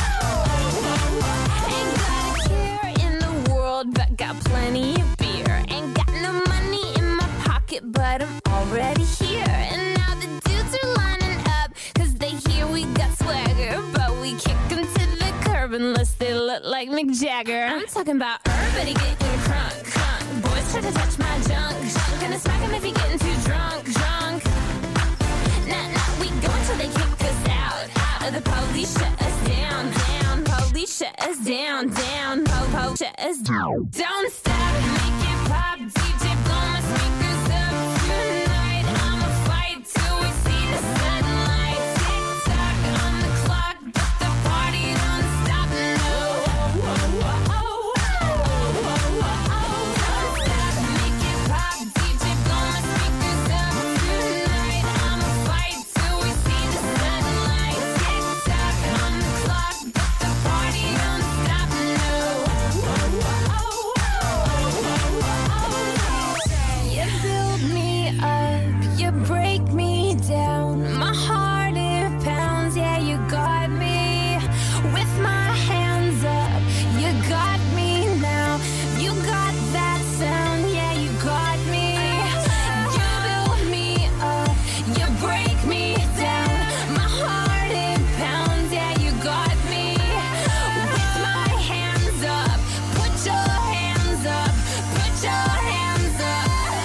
oh, oh. Ain't got a care in the world, but got plenty of beer. Ain't got no money in my pocket, but I'm already here. And now the dudes are lining up, cause they hear we got swagger. But we kick them to the curb unless they look like Mick Jagger. I'm talking about everybody getting crunk, crunk. Boys try to touch my junk, junk. Gonna smack him if he getting too drunk, drunk. Nah, nah, we go until they kick us out, out of the police, shut us down, down. Police shut us down, down. Po, po, shut us down. Don't stop, make it pop. D J, blow my speakers up tonight. I'ma fight till we see the sunlight. Tick tock on the clock, but the party don't stop. No. Oh, oh, oh, oh, oh, oh, oh, oh. Don't stop, make it pop. D J, blow my speakers up tonight. I'ma fight till we see the sunlight. Tick tock on the clock, but the party don't stop. No. Oh, oh, oh, oh, oh, oh. You build me up, you break me down. My heart it pounds, yeah, you got me. With my hands up, you got me now. You got that sound, yeah, you got me. You build me up, you break me down. My heart it pounds, yeah, you got me. With my hands up, put your hands up, put your hands up.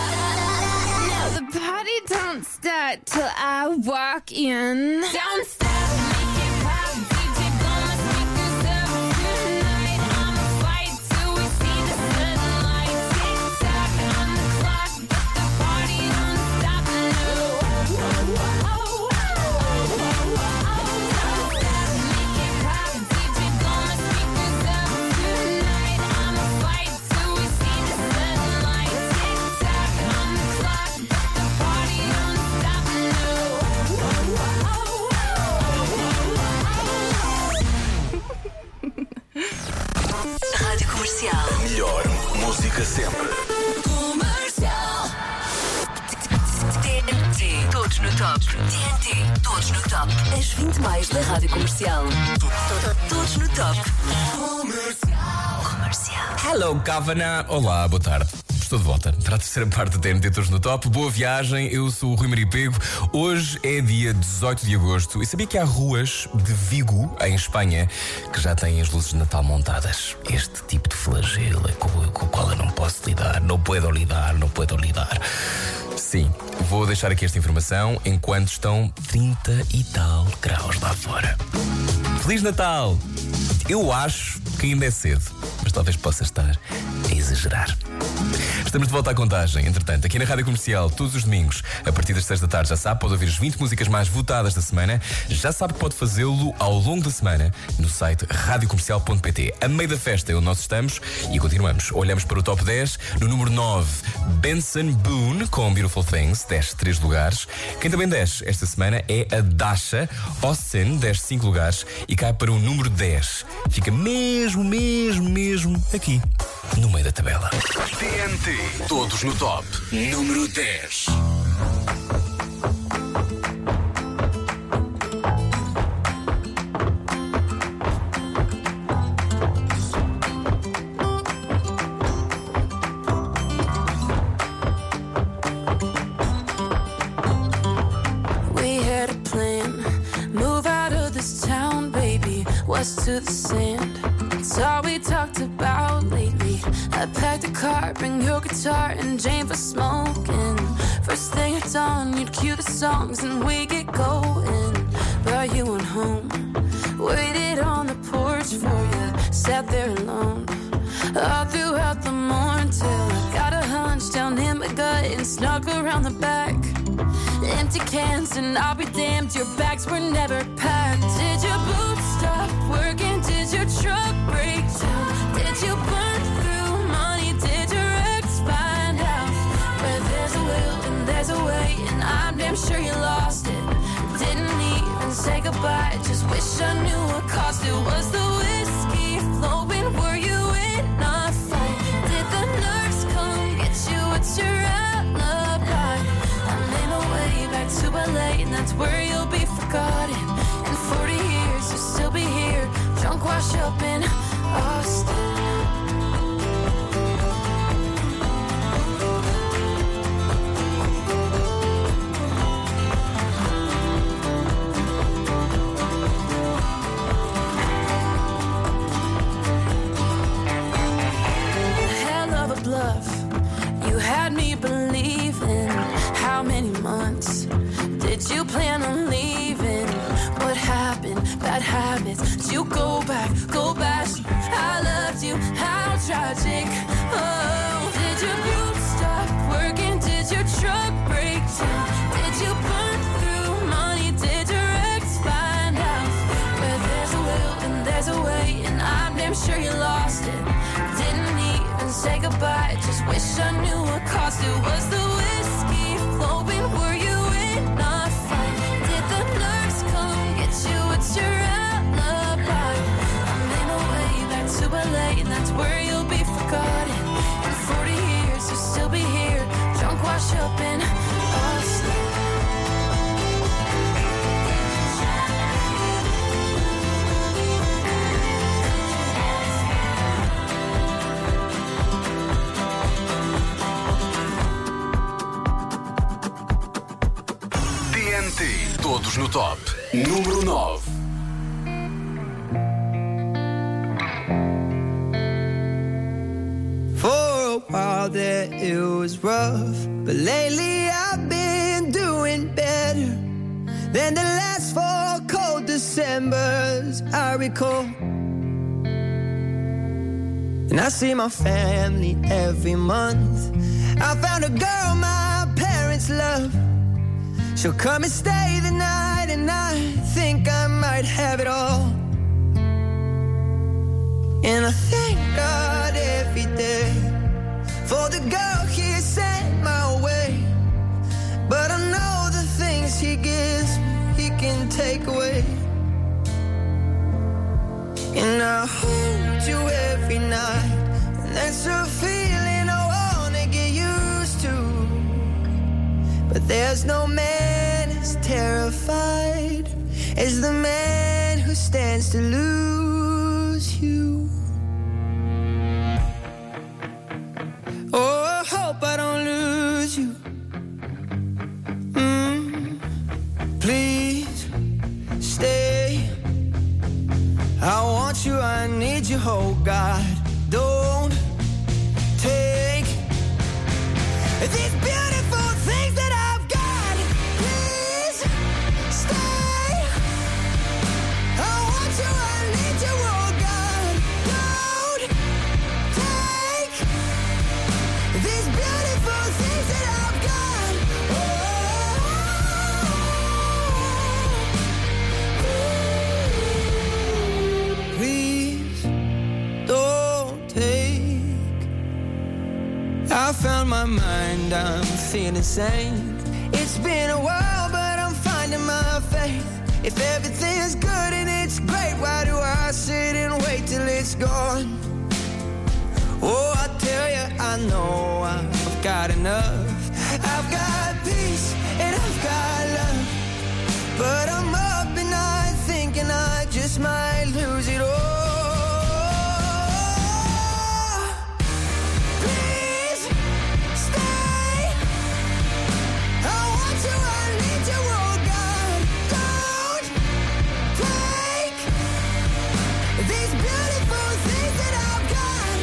Now the party don't start till I walk in. Don't stop, make it pop. D J, blow my speakers up tonight. I'ma fight till we see the sunlight. Tick tock on the clock, but the party don't stop. No. Oh, oh, oh, oh, oh, oh, oh. Don't stop, make it pop. D J, blow my speakers up tonight. I'ma fight till we see the sunlight. Tick tock on the clock, but the party don't stop. No. Oh, oh, oh, oh, oh. Comercial. A melhor música sempre. Comercial. T N T. Todos no top. T N T. Todos no top. As vinte mais da Rádio Comercial. Todos no top. Comercial. Comercial. Hello, Governor. Olá, boa tarde. Estou de volta para a terceira parte do T N T Todos no Top. Boa viagem, eu sou o Rui Maria Pego. Hoje é dia dezoito de agosto e sabia que há ruas de Vigo, em Espanha, que já têm as luzes de Natal montadas. Este tipo de flagelo é com, com o qual eu não posso lidar, não puedo lidar, não puedo lidar. Sim, vou deixar aqui esta informação enquanto estão trinta e tal graus lá fora. Feliz Natal! Eu acho que ainda é cedo, mas talvez possa estar a exagerar. Estamos de volta à contagem. Entretanto, aqui na Rádio Comercial, todos os domingos, a partir das seis da tarde, já sabe, pode ouvir as vinte músicas mais votadas da semana. Já sabe que pode fazê-lo ao longo da semana no site rádio comercial ponto pt. A meio da festa é onde nós estamos e continuamos. Olhamos para o top dez. No número nove, Benson Boone com Beautiful Things, desce três lugares. Quem também desce esta semana é a Dasha. Austin desce cinco lugares e cai para o número dez. Fica mesmo, mesmo, mesmo aqui, no meio da tabela. T N T. Todos no top. Número dez. We had a plan, move out of this town, baby, west to the sand. It's all we talked about lately. I packed a car, bring your guitar and Jane for smoking. First thing at dawn, you'd cue the songs and we get going. Brought you on home, waited on the porch for you, sat there alone all throughout the morning till I got a hunch down in my gut and snuck around the back. Empty cans and I'll be damned, your bags were never packed. Did your boots stop working? Did your truck break down? Did you burn through money? Did your ex find out? Where there's a will and there's a way, and I'm damn sure you lost it. Didn't even say goodbye, just wish I knew what caused it. Was the whiskey flowing? Were you in a fight? Did the nurse come get you? What's your alibi? I made my way back to L A, and that's where you'll be forgotten. In forty years, you'll still be here, drunk, wash up in Austin. Hell of a bluff, you had me believing. How many months did you plan on leaving? What happened? Bad habits. Did you go back? Go back. I loved you. How tragic. Oh, did your boots stop working? Did your truck break down? Did you burn through money? Did your ex find out? Where there's a will and there's a way, and I'm damn sure you lost it. Didn't even say goodbye, just wish I knew what caused it. Was the whiskey flowing? Were you in a fight? Did the nurse come get you? What's your alibi? I made my way back to L A, and that's where you'll be forgotten. In forty years, you'll still be here, drunk, wash up in Austin. T N T. Todos no top. Número nove. For a while there it was rough, but lately I've been doing better than the last four cold Decembers I recall. And I see my family every month. I found a girl my parents love. She'll come and stay the night, and I think I might have it all. And I thank God every day for the girl He sent my way. But I know the things He gives me, He can take away. And I hold you every night There's no man as terrified as the man who stands to lose you. Oh, I hope I don't lose you. Mm, please stay. I want you, I need you, oh God. Don't take these beautiful things that I've got. Please stay. I want you, I need you, oh God. Don't take these beautiful things that I've got. Oh, please don't take. I found my mind, I'm feeling sane. It's been a while, but I'm finding my faith. If everything is good and it's great, why do I sit and wait till it's gone? Oh, I tell you, I know I've got enough. I've got peace and I've got love, but I'm up at night thinking I just might lose it all. Please stay. I want you, I need you, oh God. Don't take these beautiful things that I've got.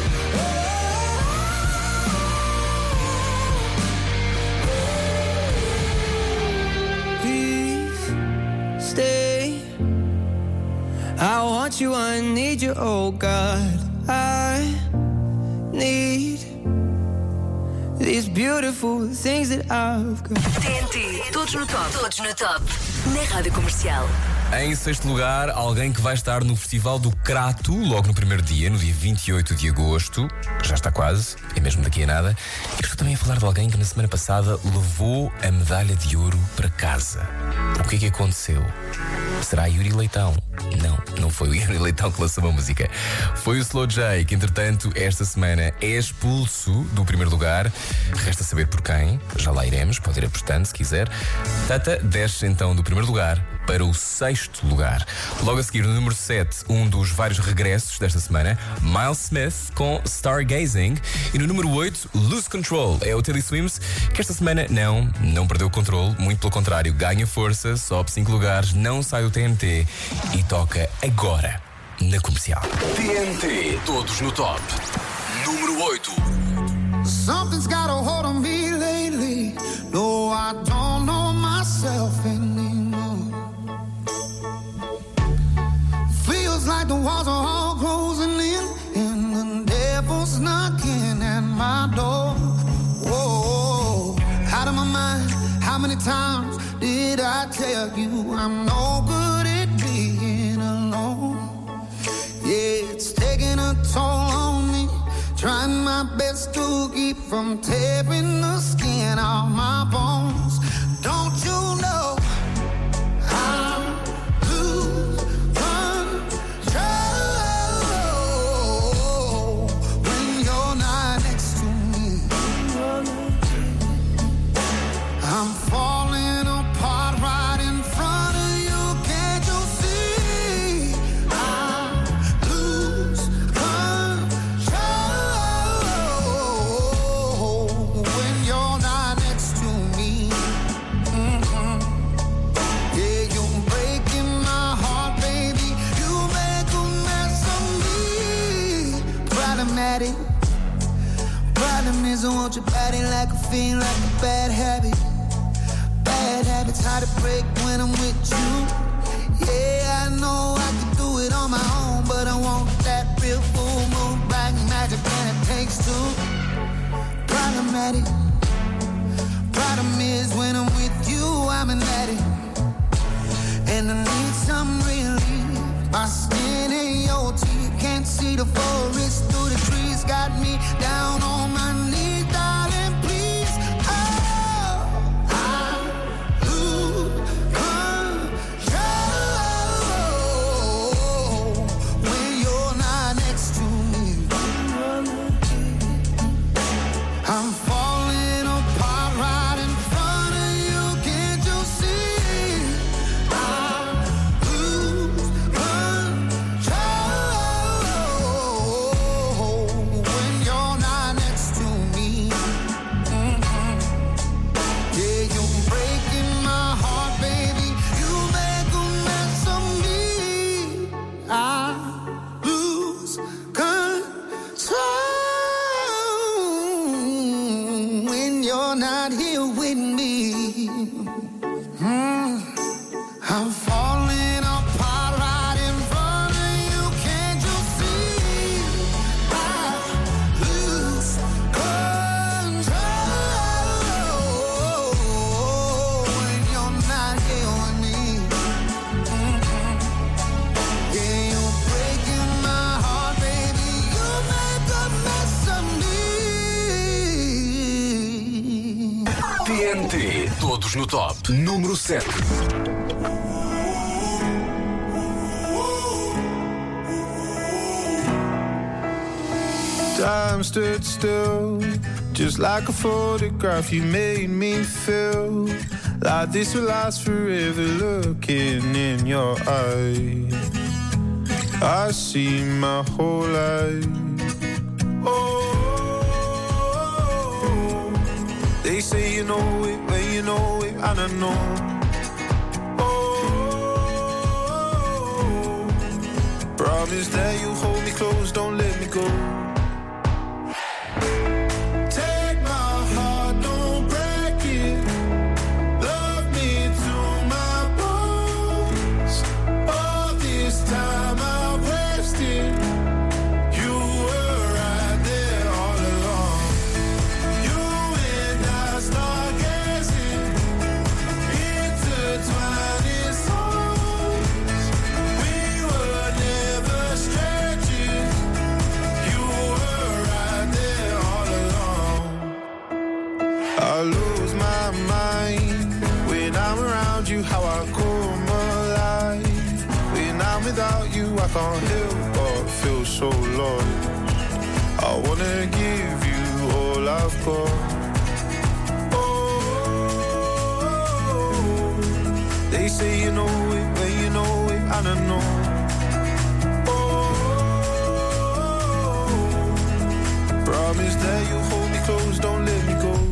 Please stay. I want you, I need you, oh God. I need these beautiful things that I've got. T N T, todos no top. Todos no top. Na Rádio Comercial. Em sexto lugar, alguém que vai estar no Festival do Crato logo no primeiro dia, no dia vinte e oito de agosto. Já está quase, é mesmo daqui a nada. E estou também a falar de alguém que na semana passada levou a medalha de ouro para casa. O que é que aconteceu? Será Yuri Leitão? Não, não foi o Yuri Leitão que lançou a música. Foi o Slow J, que entretanto esta semana é expulso do primeiro lugar. Resta saber por quem, já lá iremos, pode ir apostando se quiser. Tata desce então do primeiro lugar para o sexto lugar. Logo a seguir, no número sete, um dos vários regressos desta semana, Miles Smith com Stargazing. E no número oito, Lose Control, é o Teddy Swims, que esta semana não, não perdeu o controle, muito pelo contrário, ganha força, sobe cinco lugares, não sai do T N T e toca agora na Comercial. T N T, todos no top. Número oito. Something's got a hold on me lately. No, I don't know myself anymore. Feels like the walls are all closing in, and the devil's knocking at my door. Whoa, out of my mind. How many times did I tell you I'm no good at being alone? Yeah, it's taking a toll on me. Trying my best to keep from tearing the skin off my bones. Don't you know I lose control when you're not next to me? I'm falling apart right in front of you. Can't you see? I lose control when you're not next to me. Mm-hmm. Yeah, you're breaking my heart, baby. You make a mess of me. Problematic. Problem is I want your body like a fiend, like a bad habit. Bad habits hard to break when I'm with you. Yeah, I know I can do it on my own, but I want that real full moon black magic, and it takes two. Problematic. Problem is when I'm with you, I'm an addict, and I need some relief. My skin and your teeth, can't see the forest through the trees. Got me down on my knees, darling, please. Oh, I lose control when you're not next to me. I'm falling apart right in front of you. N T, todos no top. Número sete. Time stood still, just like a photograph. You made me feel like this will last forever. Looking in your eyes, I see my whole life. Oh, they say you know it, well you know it, and I know. Oh, promise that you hold me close, don't let me go. Without you, I can't help but feel so lost. I wanna give you all I've got. Oh, they say you know it, well you know it, and I know. Oh, promise that you hold me close, don't let me go.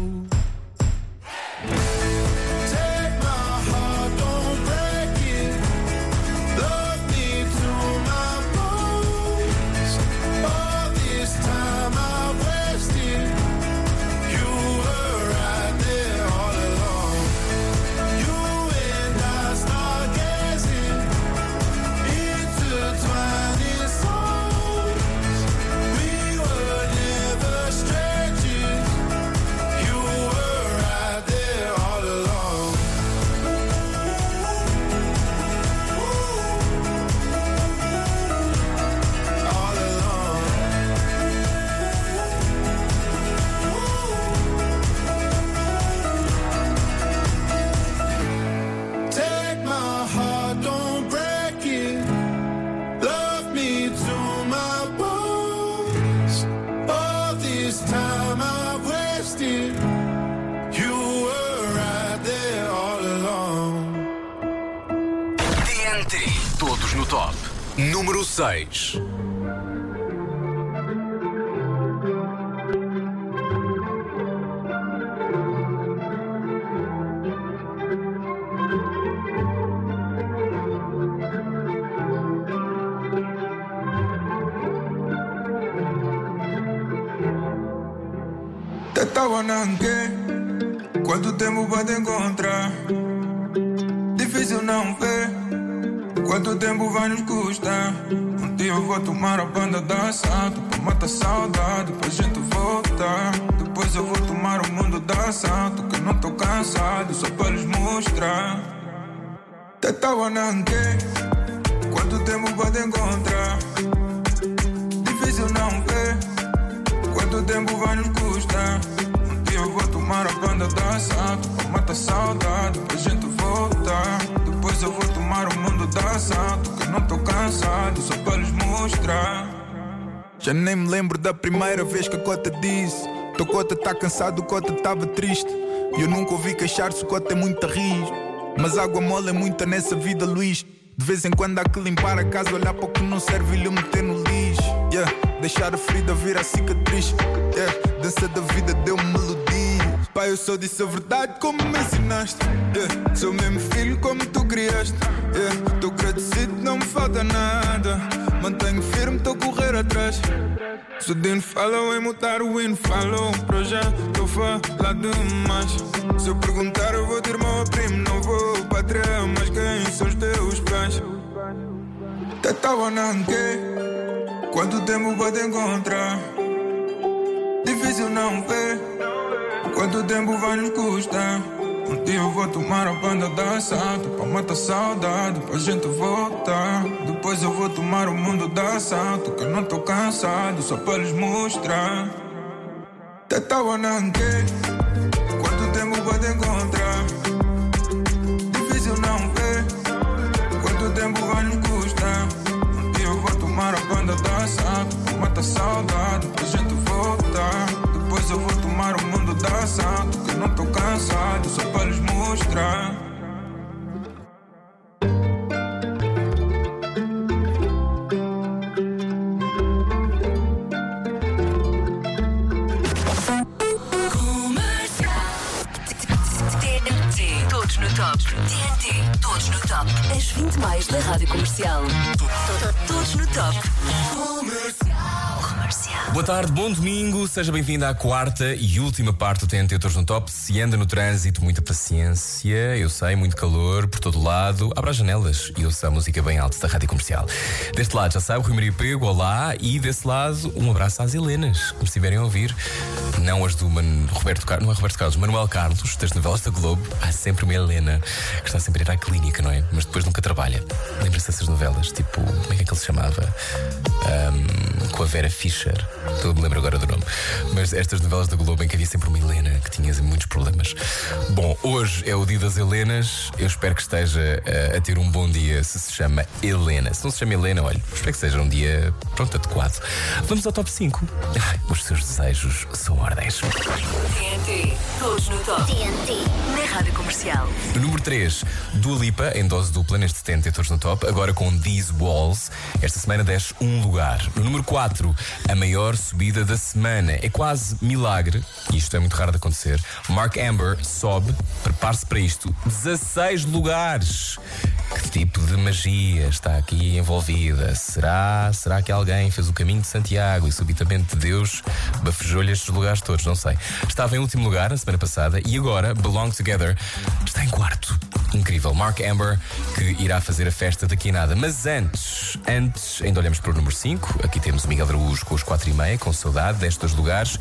Todos no top. Número seis. Te estaba nanque, quanto tempo vai te encontrar? Difícil não ver, quanto tempo vai nos custar? Um dia eu vou tomar a banda da assalto pra matar saudade, pra gente voltar. Depois eu vou tomar o mundo da assalto, que eu não tô cansado, só pra lhes mostrar. Te estava nanque, quanto tempo vai te encontrar? Difícil não ver, quanto tempo vai nos custar? Um dia eu vou tomar a banda da assalto pra matar saudade, pra gente voltar. Depois eu vou tomar o mundo da assalto, que eu não tô cansado, só pra lhes mostrar. Já nem me lembro da primeira vez que a Cota disse: teu Cota tá cansado, o Cota tava triste. E eu nunca ouvi queixar-se, o Cota é muito risco. Mas água mole é muita nessa vida, Luís. De vez em quando há que limpar a casa, olhar para o que não serve e lhe meter no lixo. Yeah, deixar a ferida vir a cicatriz. Yeah, dança da vida deu-me melodia. Pai, eu só disse a verdade como me ensinaste. Yeah, sou mesmo filho como tu criaste. Yeah, tô agradecido, não me falta nada. Mantenho firme, tô a correr atrás. Se o Dino falou em mudar o hino, falou para já, tô a falar demais. Se eu perguntar eu vou ter irmão ou primo, não vou patrão, mas quem são os teus pais? Te tava nanque, quanto tempo vai te encontrar? Difícil não ver, quanto tempo vai nos custar? Um dia eu vou tomar a banda da assalto pra matar saudade, pra gente voltar. Depois eu vou tomar o mundo da assalto, que eu não tô cansado, só pra lhes mostrar. Te tava nanque, quanto tempo vai vou te encontrar. Difícil não ver quanto tempo vai me custar. Um dia eu vou tomar a banda da assalto, mata a saudade pra gente voltar. Depois eu vou tomar o mundo da assalto, que eu não tô cansado, só pra lhes mostrar. Todos no top. T N T, todos no top. As vinte mais da Rádio Comercial. Todos no top. Comercial. Comercial. Boa tarde, bom domingo, seja bem-vindo à quarta e última parte do T N T Todos no Top. Se anda no trânsito, muita paciência, eu sei, muito calor por todo lado. Abra as janelas e ouça a música bem alta da Rádio Comercial. Deste lado já sabe, o Rui Maria Pego, olá. E desse lado, um abraço às Helenas, como estiverem a ouvir. Não as do Man... Roberto Carlos, não é Roberto Carlos, Manuel Carlos, das novelas da Globo. Há sempre uma Helena que está sempre a ir à clínica, não é? Mas depois nunca trabalha. Lembra-se dessas novelas? Tipo, como é que é que ele se chamava? Um, com a Vera Fischer. Não me lembro agora do nome. Mas estas novelas da Globo em que havia sempre uma Helena que tinha muitos problemas. Bom, hoje é o dia das Helenas. Eu espero que esteja a, a ter um bom dia se se chama Helena. Se não se chama Helena, olha, espero que seja um dia, pronto, adequado. Vamos ao top cinco. Ai, os seus desejos são ordens. T N T, todos no top. T N T, na Rádio Comercial. No número três, Dua Lipa, em dose dupla neste T N T Todos no Top, agora com These Walls. Esta semana desce um lugar. No número quatro, a maior subida da semana. É quase milagre, e isto é muito raro de acontecer. Mark Amber sobe, prepare-se para isto, dezasseis lugares. Que tipo de magia está aqui envolvida? Será, será que alguém fez o caminho de Santiago e subitamente Deus bafejou-lhe estes lugares todos? Não sei. Estava em último lugar na semana passada e agora, Belong Together, está em quarto. Incrível. Mark Amber, que irá fazer a festa daqui a nada. Mas antes, antes, ainda olhamos para o número cinco. Aqui temos o Miguel Araújo com os quatro e meia, com saudade destes lugares.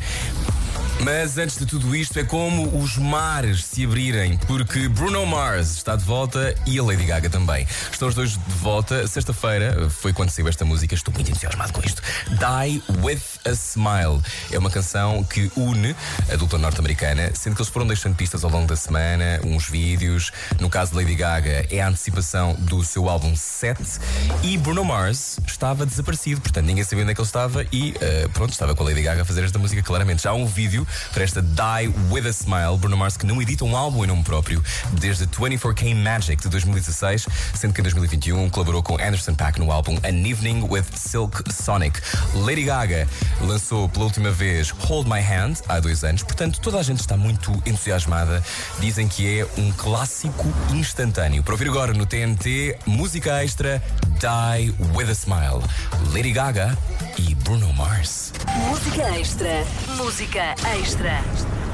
Mas antes de tudo isto é como os mares se abrirem, porque Bruno Mars está de volta e a Lady Gaga também. Estão os dois de volta. Sexta-feira foi quando saiu esta música, estou muito entusiasmado com isto. Die With a Smile. É uma canção que une a dupla norte-americana, sendo que eles foram deixando pistas ao longo da semana, uns vídeos. No caso de Lady Gaga, é a antecipação do seu álbum sete. E Bruno Mars estava desaparecido, portanto ninguém sabia onde é que ele estava. E uh, pronto, estava com a Lady Gaga a fazer esta música claramente. Já há um vídeo para esta Die With a Smile. Bruno Mars, que não edita um álbum em nome próprio desde vinte e quatro K Magic de dois mil e dezasseis, sendo que em dois mil e vinte e um colaborou com Anderson .Paak no álbum An Evening with Silk Sonic. Lady Gaga lançou pela última vez Hold My Hand há dois anos, portanto toda a gente está muito entusiasmada. Dizem que é um clássico instantâneo. Para ouvir agora no T N T, música extra, Die With a Smile, Lady Gaga e Bruno Mars. Música extra. Música extra.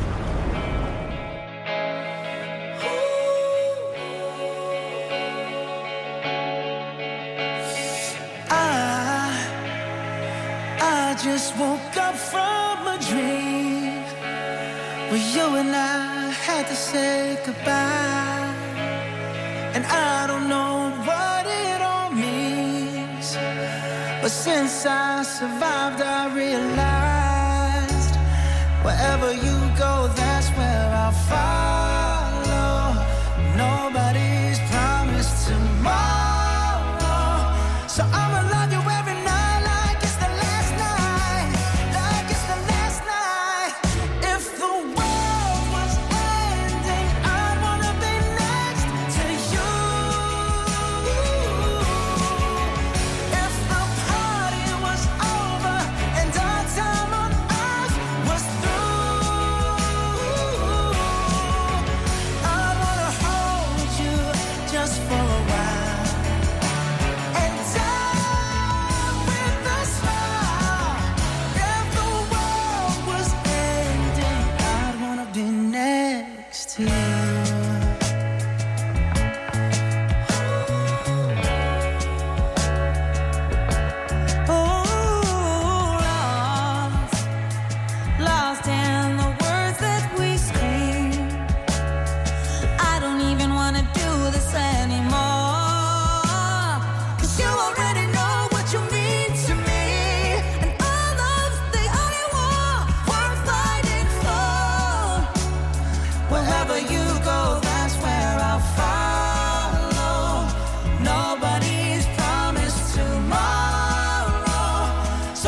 I, I just woke up from a dream where you and I had to say goodbye. And I don't know what it all means, but since I survived, I realized wherever you go, that's where I'll follow. Nobody's promised tomorrow, so I'ma love you every night like it's the last night, like it's the last night. If the world was ending, I'd wanna be next to you. If the party was over and our time on earth was through,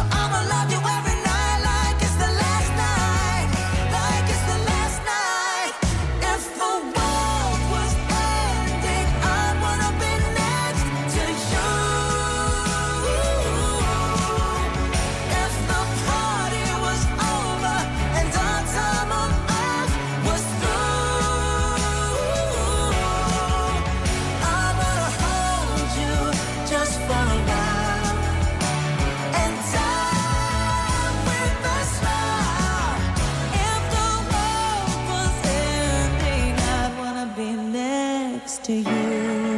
I'ma love you every night like it's the last night, like it's the last night. If the world was ending, I'd wanna be next to you. If the party was over and our time on earth was through, I'd wanna hold you just for a while and die with a smile. If the world was ending, I'd wanna be next to you,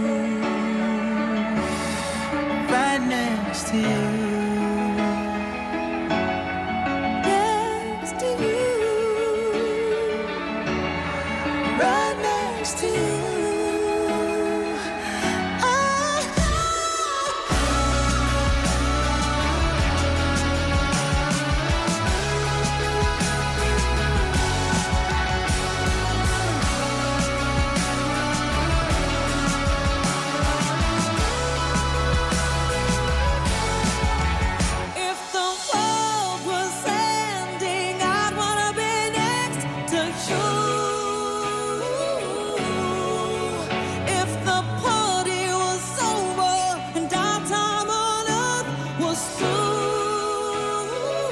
right next to you, next to you, right next to you. If the world was ending, I'd wanna be next to you. If the party was over and our time on earth was through,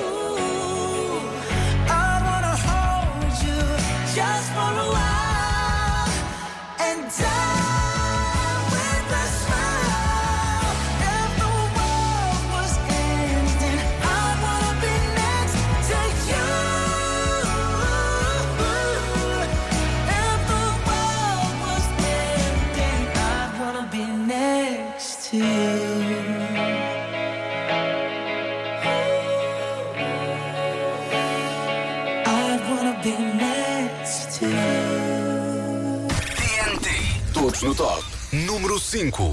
I'd wanna hold you just for a while and die with a smile. If the world was ending, I'd wanna be next to you. If the world was ending, I'd wanna be next to you. I'd wanna be next to you. T N T. Todos no top. Número cinco.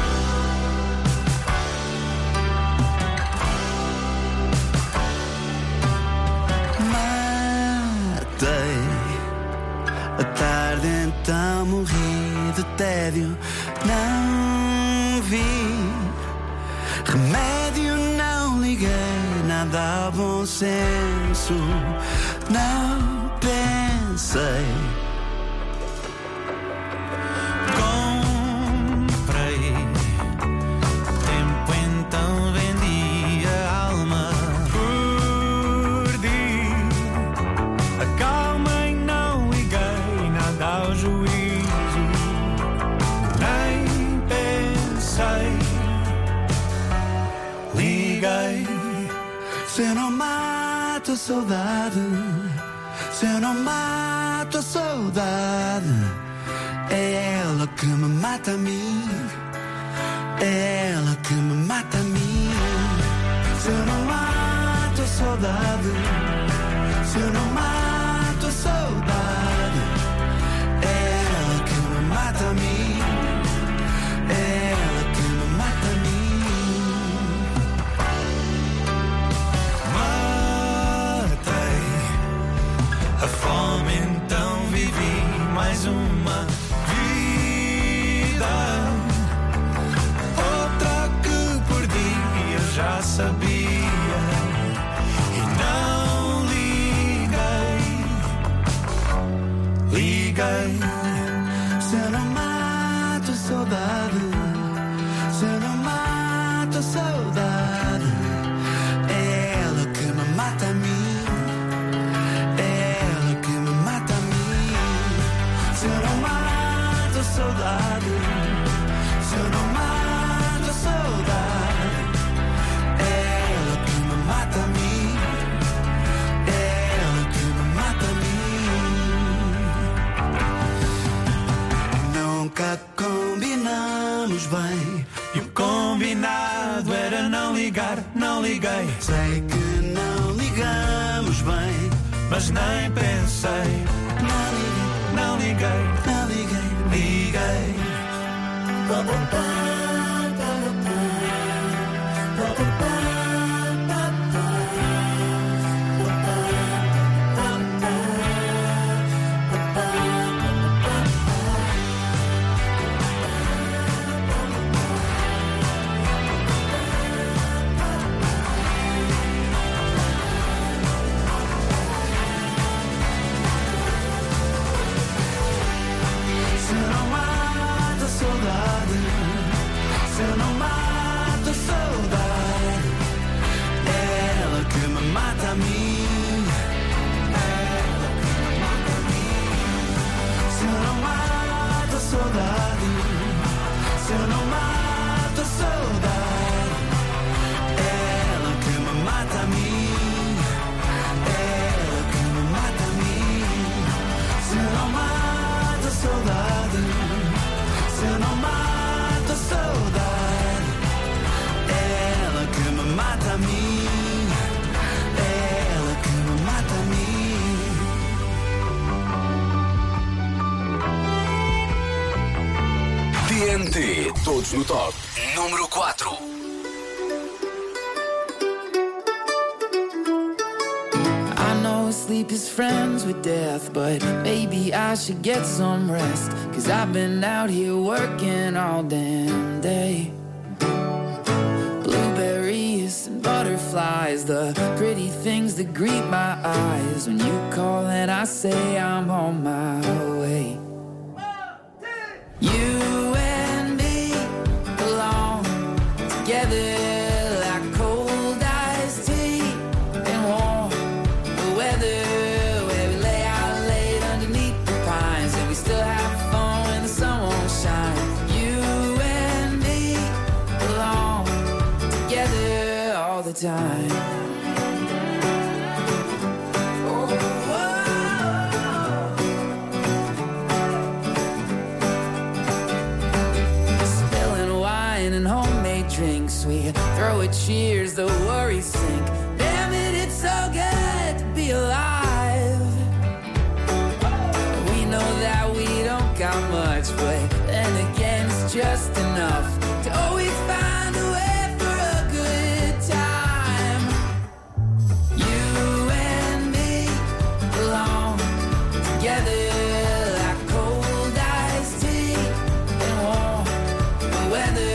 Matei a tarde, então morri de tédio. Não vi remédio, não liguei nada ao bom senso. Não pensei. Comprei tempo, então vendi a alma. Perdi a calma e não liguei nada ao juízo. Nem pensei. Liguei. Se eu não mato a saudade, se eu não mato a saudade, é ela que me mata a mim, é ela que me mata a mim. Se eu não mato a saudade, se eu não mato a saudade, é ela que me mata a mim, é ela que me mata a mim. A fome, então vivi mais uma vida. Outra que perdi, eu já sabia e não liguei. Liguei. Se eu não mato a saudade, se eu não mato a saudade, é ela que me mata a mim. Saudade, se eu não mato a saudade, é ela que me mata a mim, é ela que me mata a mim. Nunca combinamos bem, e o combinado era não ligar, não liguei. Sei que não ligamos bem, mas nem pensei. Não liguei, não liguei, não liguei. Liguei. N T, todos no top. Número quatro. I know sleep is friends with death, but maybe I should get some rest. Cause I've been out here working all damn day. Blueberries and butterflies, the pretty things that greet my eyes. When you call and I say I'm on my way. You and me belong together like cold iced tea and warm weather, where we lay out late underneath the pines and we still have fun when the sun won't shine. You and me belong together all the time. Drinks, we throw a cheers, the worries sink. Damn it, it's so good to be alive. We know that we don't got much, but then again, it's just enough to always find a way for a good time. You and me belong together like cold iced tea and warm weather.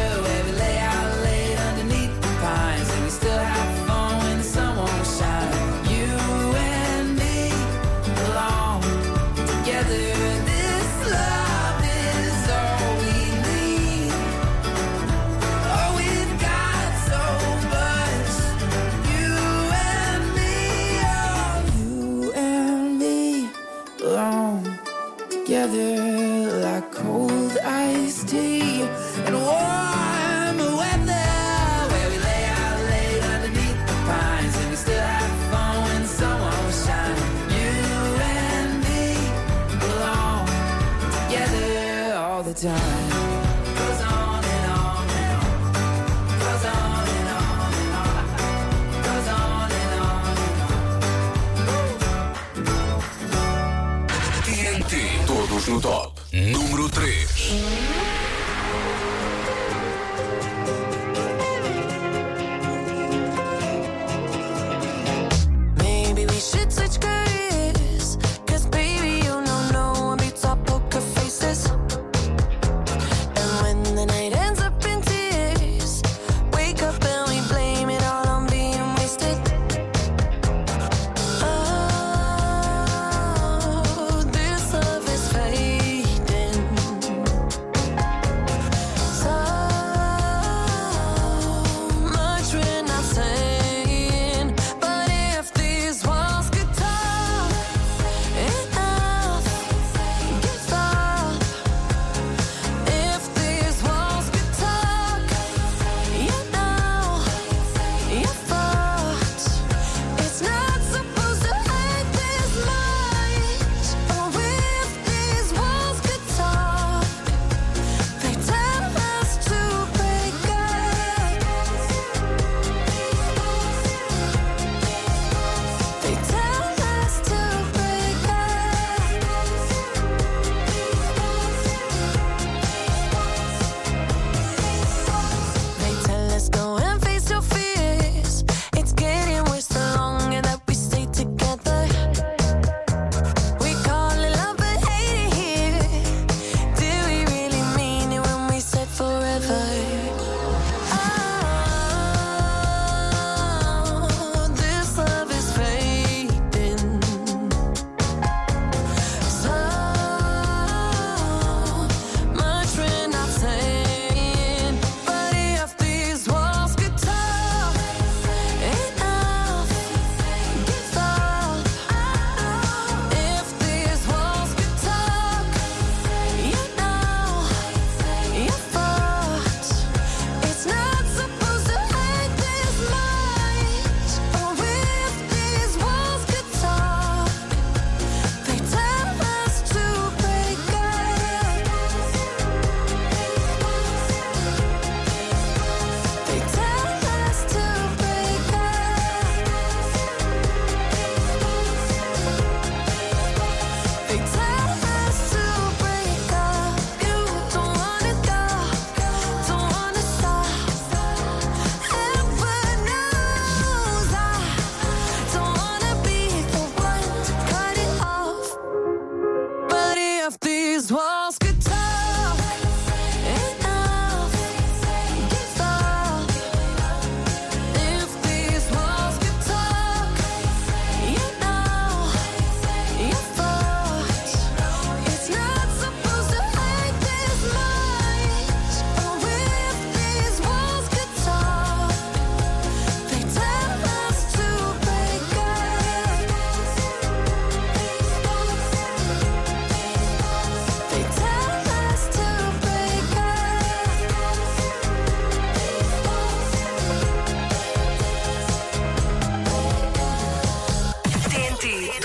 Together like cold iced tea and warm weather, where we lay out late underneath the pines and we still have fun when the sun won't shine. You and me belong together all the time. Goes on and on and on. Goes on and on and on. Goes on and on and on. T N T, todos no top. Número três. Maybe we should switch careers. Cause baby, you know no one beats our poker faces. And when the night ends up in tears, wake up and we blame it all on being wasted. Oh, this love is fading.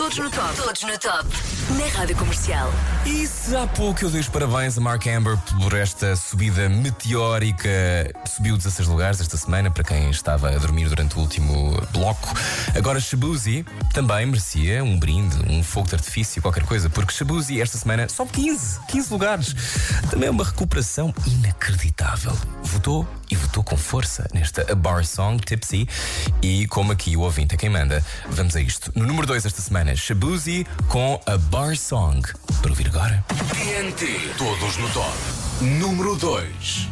Todos no top. Todos no top. Na Rádio Comercial. E se há pouco eu dei os parabéns a Mark Amber por esta subida meteórica, subiu dezasseis lugares esta semana para quem estava a dormir durante o último bloco. Agora Shabuzi também merecia um brinde, um fogo de artifício, qualquer coisa, porque Shabuzi esta semana sobe quinze, quinze lugares. Também é uma recuperação inacreditável. Votou e votou com força nesta A Bar Song Tipsy. E como aqui o ouvinte é quem manda, vamos a isto. No número dois esta semana, Shabuzi com A Bar Song. Para ouvir agora. T N T, todos no top. Número dois.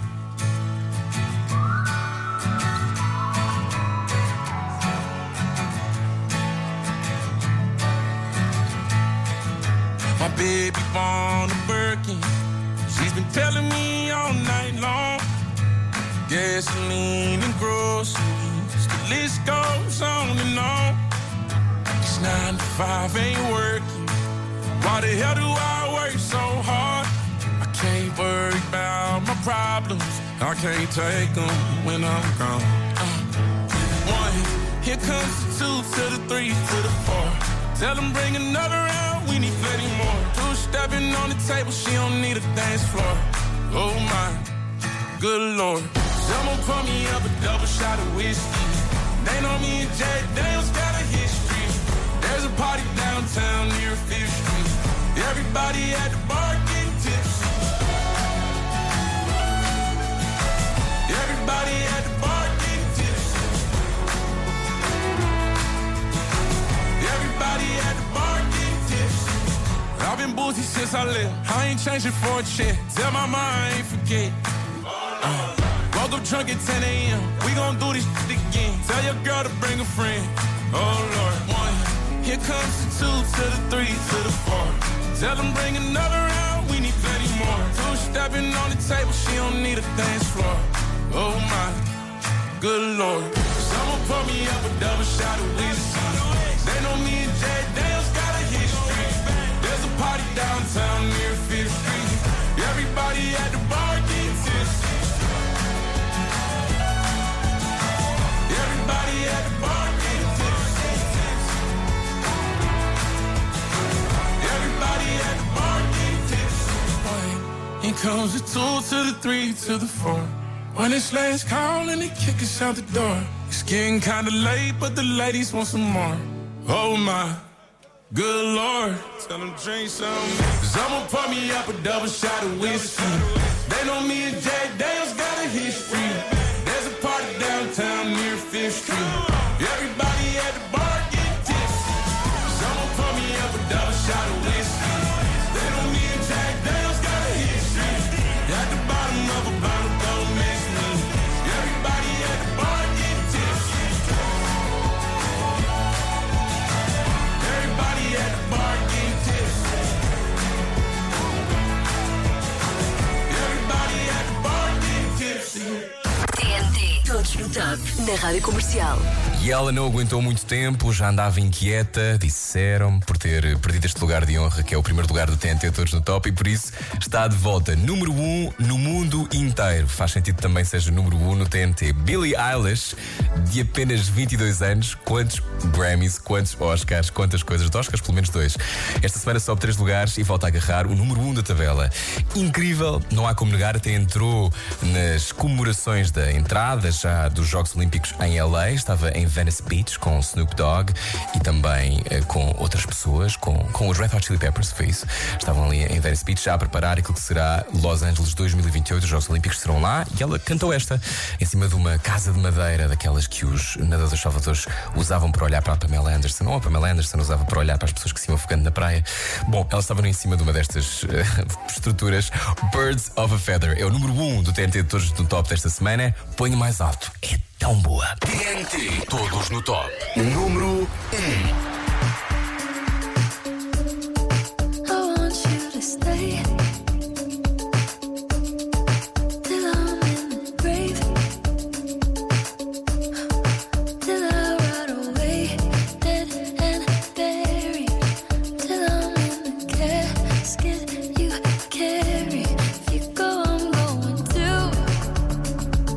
My baby born a Birkin. She's been telling me all night long. Gasoline and groceries, the list goes on and on. It's nine to five, ain't working. Why the hell do I work so hard? I can't worry about my problems. I can't take them when I'm gone. Uh, one, here comes the two to the three to the four. Tell them bring another round, we need plenty more. Two stepping on the table, she don't need a dance floor. Oh my, good Lord. Someone pour me up a double shot of whiskey. They know me and Jay Daniels got a history. There's a party downtown near Fifth Street. Everybody at the bar getting tipsy. Everybody at the bar getting tipsy. Everybody at the bar getting tipsy. I've been boozy since I left. I ain't changing for a check. Tell my mom I ain't forget. Uh, woke up drunk at ten a.m. We gon' do this shit again. Tell your girl to bring a friend. Oh Lord, one. Here comes the two to the three to the four. Tell them bring another round, we need plenty more. Two stepping on the table, she don't need a dance floor. Oh my, good Lord. Someone pour me up a double shot of whiskey. They know me and Jay Daniels got a history. There's a party downtown near Fifth Street. Everybody at the bar getting tipsy. Everybody at the bar getting tipsy. Everybody at the bar getting tipsy. Here comes the two to the three to the four. When it's last call and they kick us out the door. It's getting kinda late, but the ladies want some more. Oh my, good Lord. Tell them drink some. Someone pour me up a double shot of whiskey. They know me and Jay Daniels got a history. There's a party downtown near Fifth Street. Everybody at the bar getting tipsy. Someone pour me up a double shot of whiskey. They know me and Jay Daniels got a history. At the bottom of a bottle, don't miss me. Everybody at the bar getting tipsy. Everybody at the bar getting tipsy. Everybody at the bar getting tipsy. T N T, todos no top. Na Rádio Comercial. E ela não aguentou muito tempo, já andava inquieta, disseram, por ter perdido este lugar de honra, que é o primeiro lugar do T N T Todos no Top, e por isso está de volta. Número um no mundo inteiro. Faz sentido também seja número um no T N T. Billie Eilish, de apenas vinte e dois anos, quantos Grammys, quantos Oscars, quantas coisas de Oscars, pelo menos dois. Esta semana sobe três lugares e volta a agarrar o número um da tabela. Incrível, não há como negar, até entrou nas comemorações da entrada já dos Jogos Olímpicos em L A, estava em Venice Beach com Snoop Dogg e também uh, com outras pessoas, com, com os Red Hot Chili Peppers, foi isso. Estavam ali em Venice Beach já a preparar aquilo que será Los Angeles dois mil e vinte e oito, os Jogos Olímpicos serão lá, e ela cantou esta em cima de uma casa de madeira, daquelas que os nadadores salvadores usavam para olhar para a Pamela Anderson, ou a Pamela Anderson usava para olhar para as pessoas que se iam afogando na praia. Bom, ela estava em cima de uma destas uh, estruturas. Birds of a Feather é o número um do T N T de Todos no Top desta semana. Ponho mais alto, é tão boa. T N T, todos no top. Número um.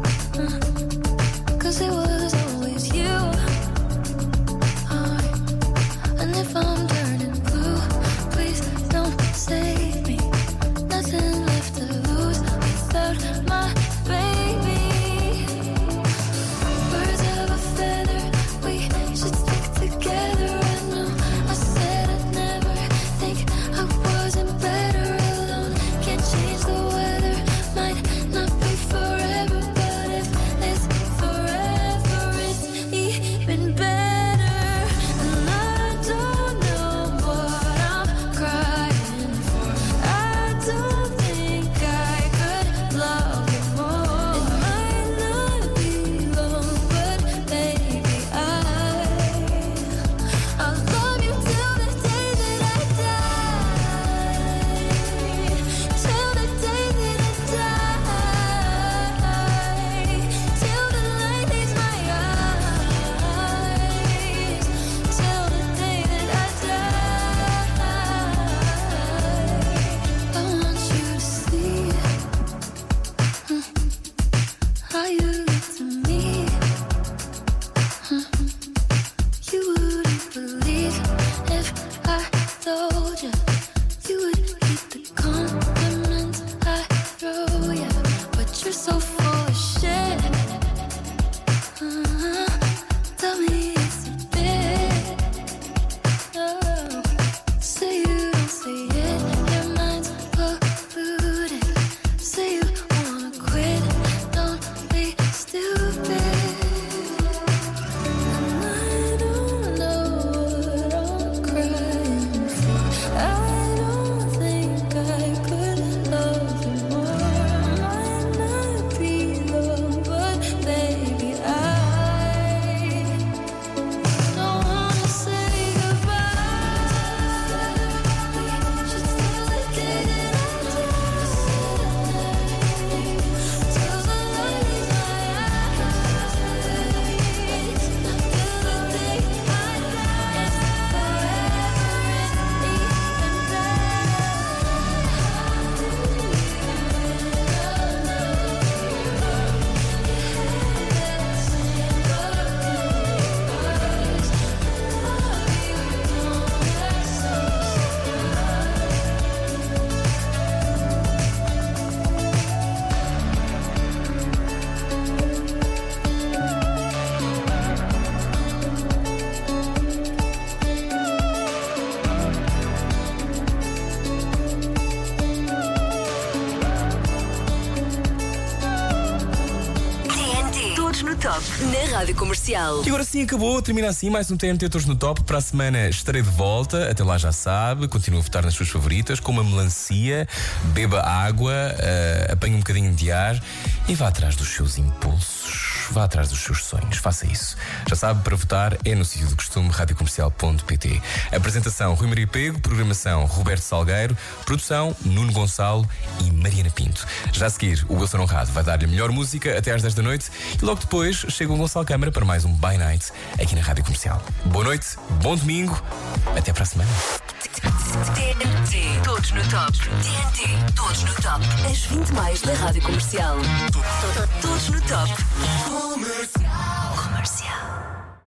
Cause it was always you. Rádio Comercial. E agora sim acabou, termina assim mais um T N T Todos no Top. Para a semana estarei de volta, até lá já sabe. Continua a votar nas suas favoritas, com uma melancia, beba água, uh, apanhe um bocadinho de ar e vá atrás dos seus impulsos. Vá atrás dos seus sonhos, faça isso. Já sabe, para votar é no sítio do costume, rádio comercial ponto pt. Apresentação Rui Maria Pego, programação Roberto Salgueiro, produção Nuno Gonçalo e Mariana Pinto. Já a seguir, o Wilson Honrado vai dar-lhe a melhor música até às dez da noite e logo depois chega o Gonçalo Câmara para mais um By Night aqui na Rádio Comercial. Boa noite, bom domingo, até para a semana. T N T, todos no top. T N T, todos no top. As vinte mais da Rádio Comercial. Todos no top.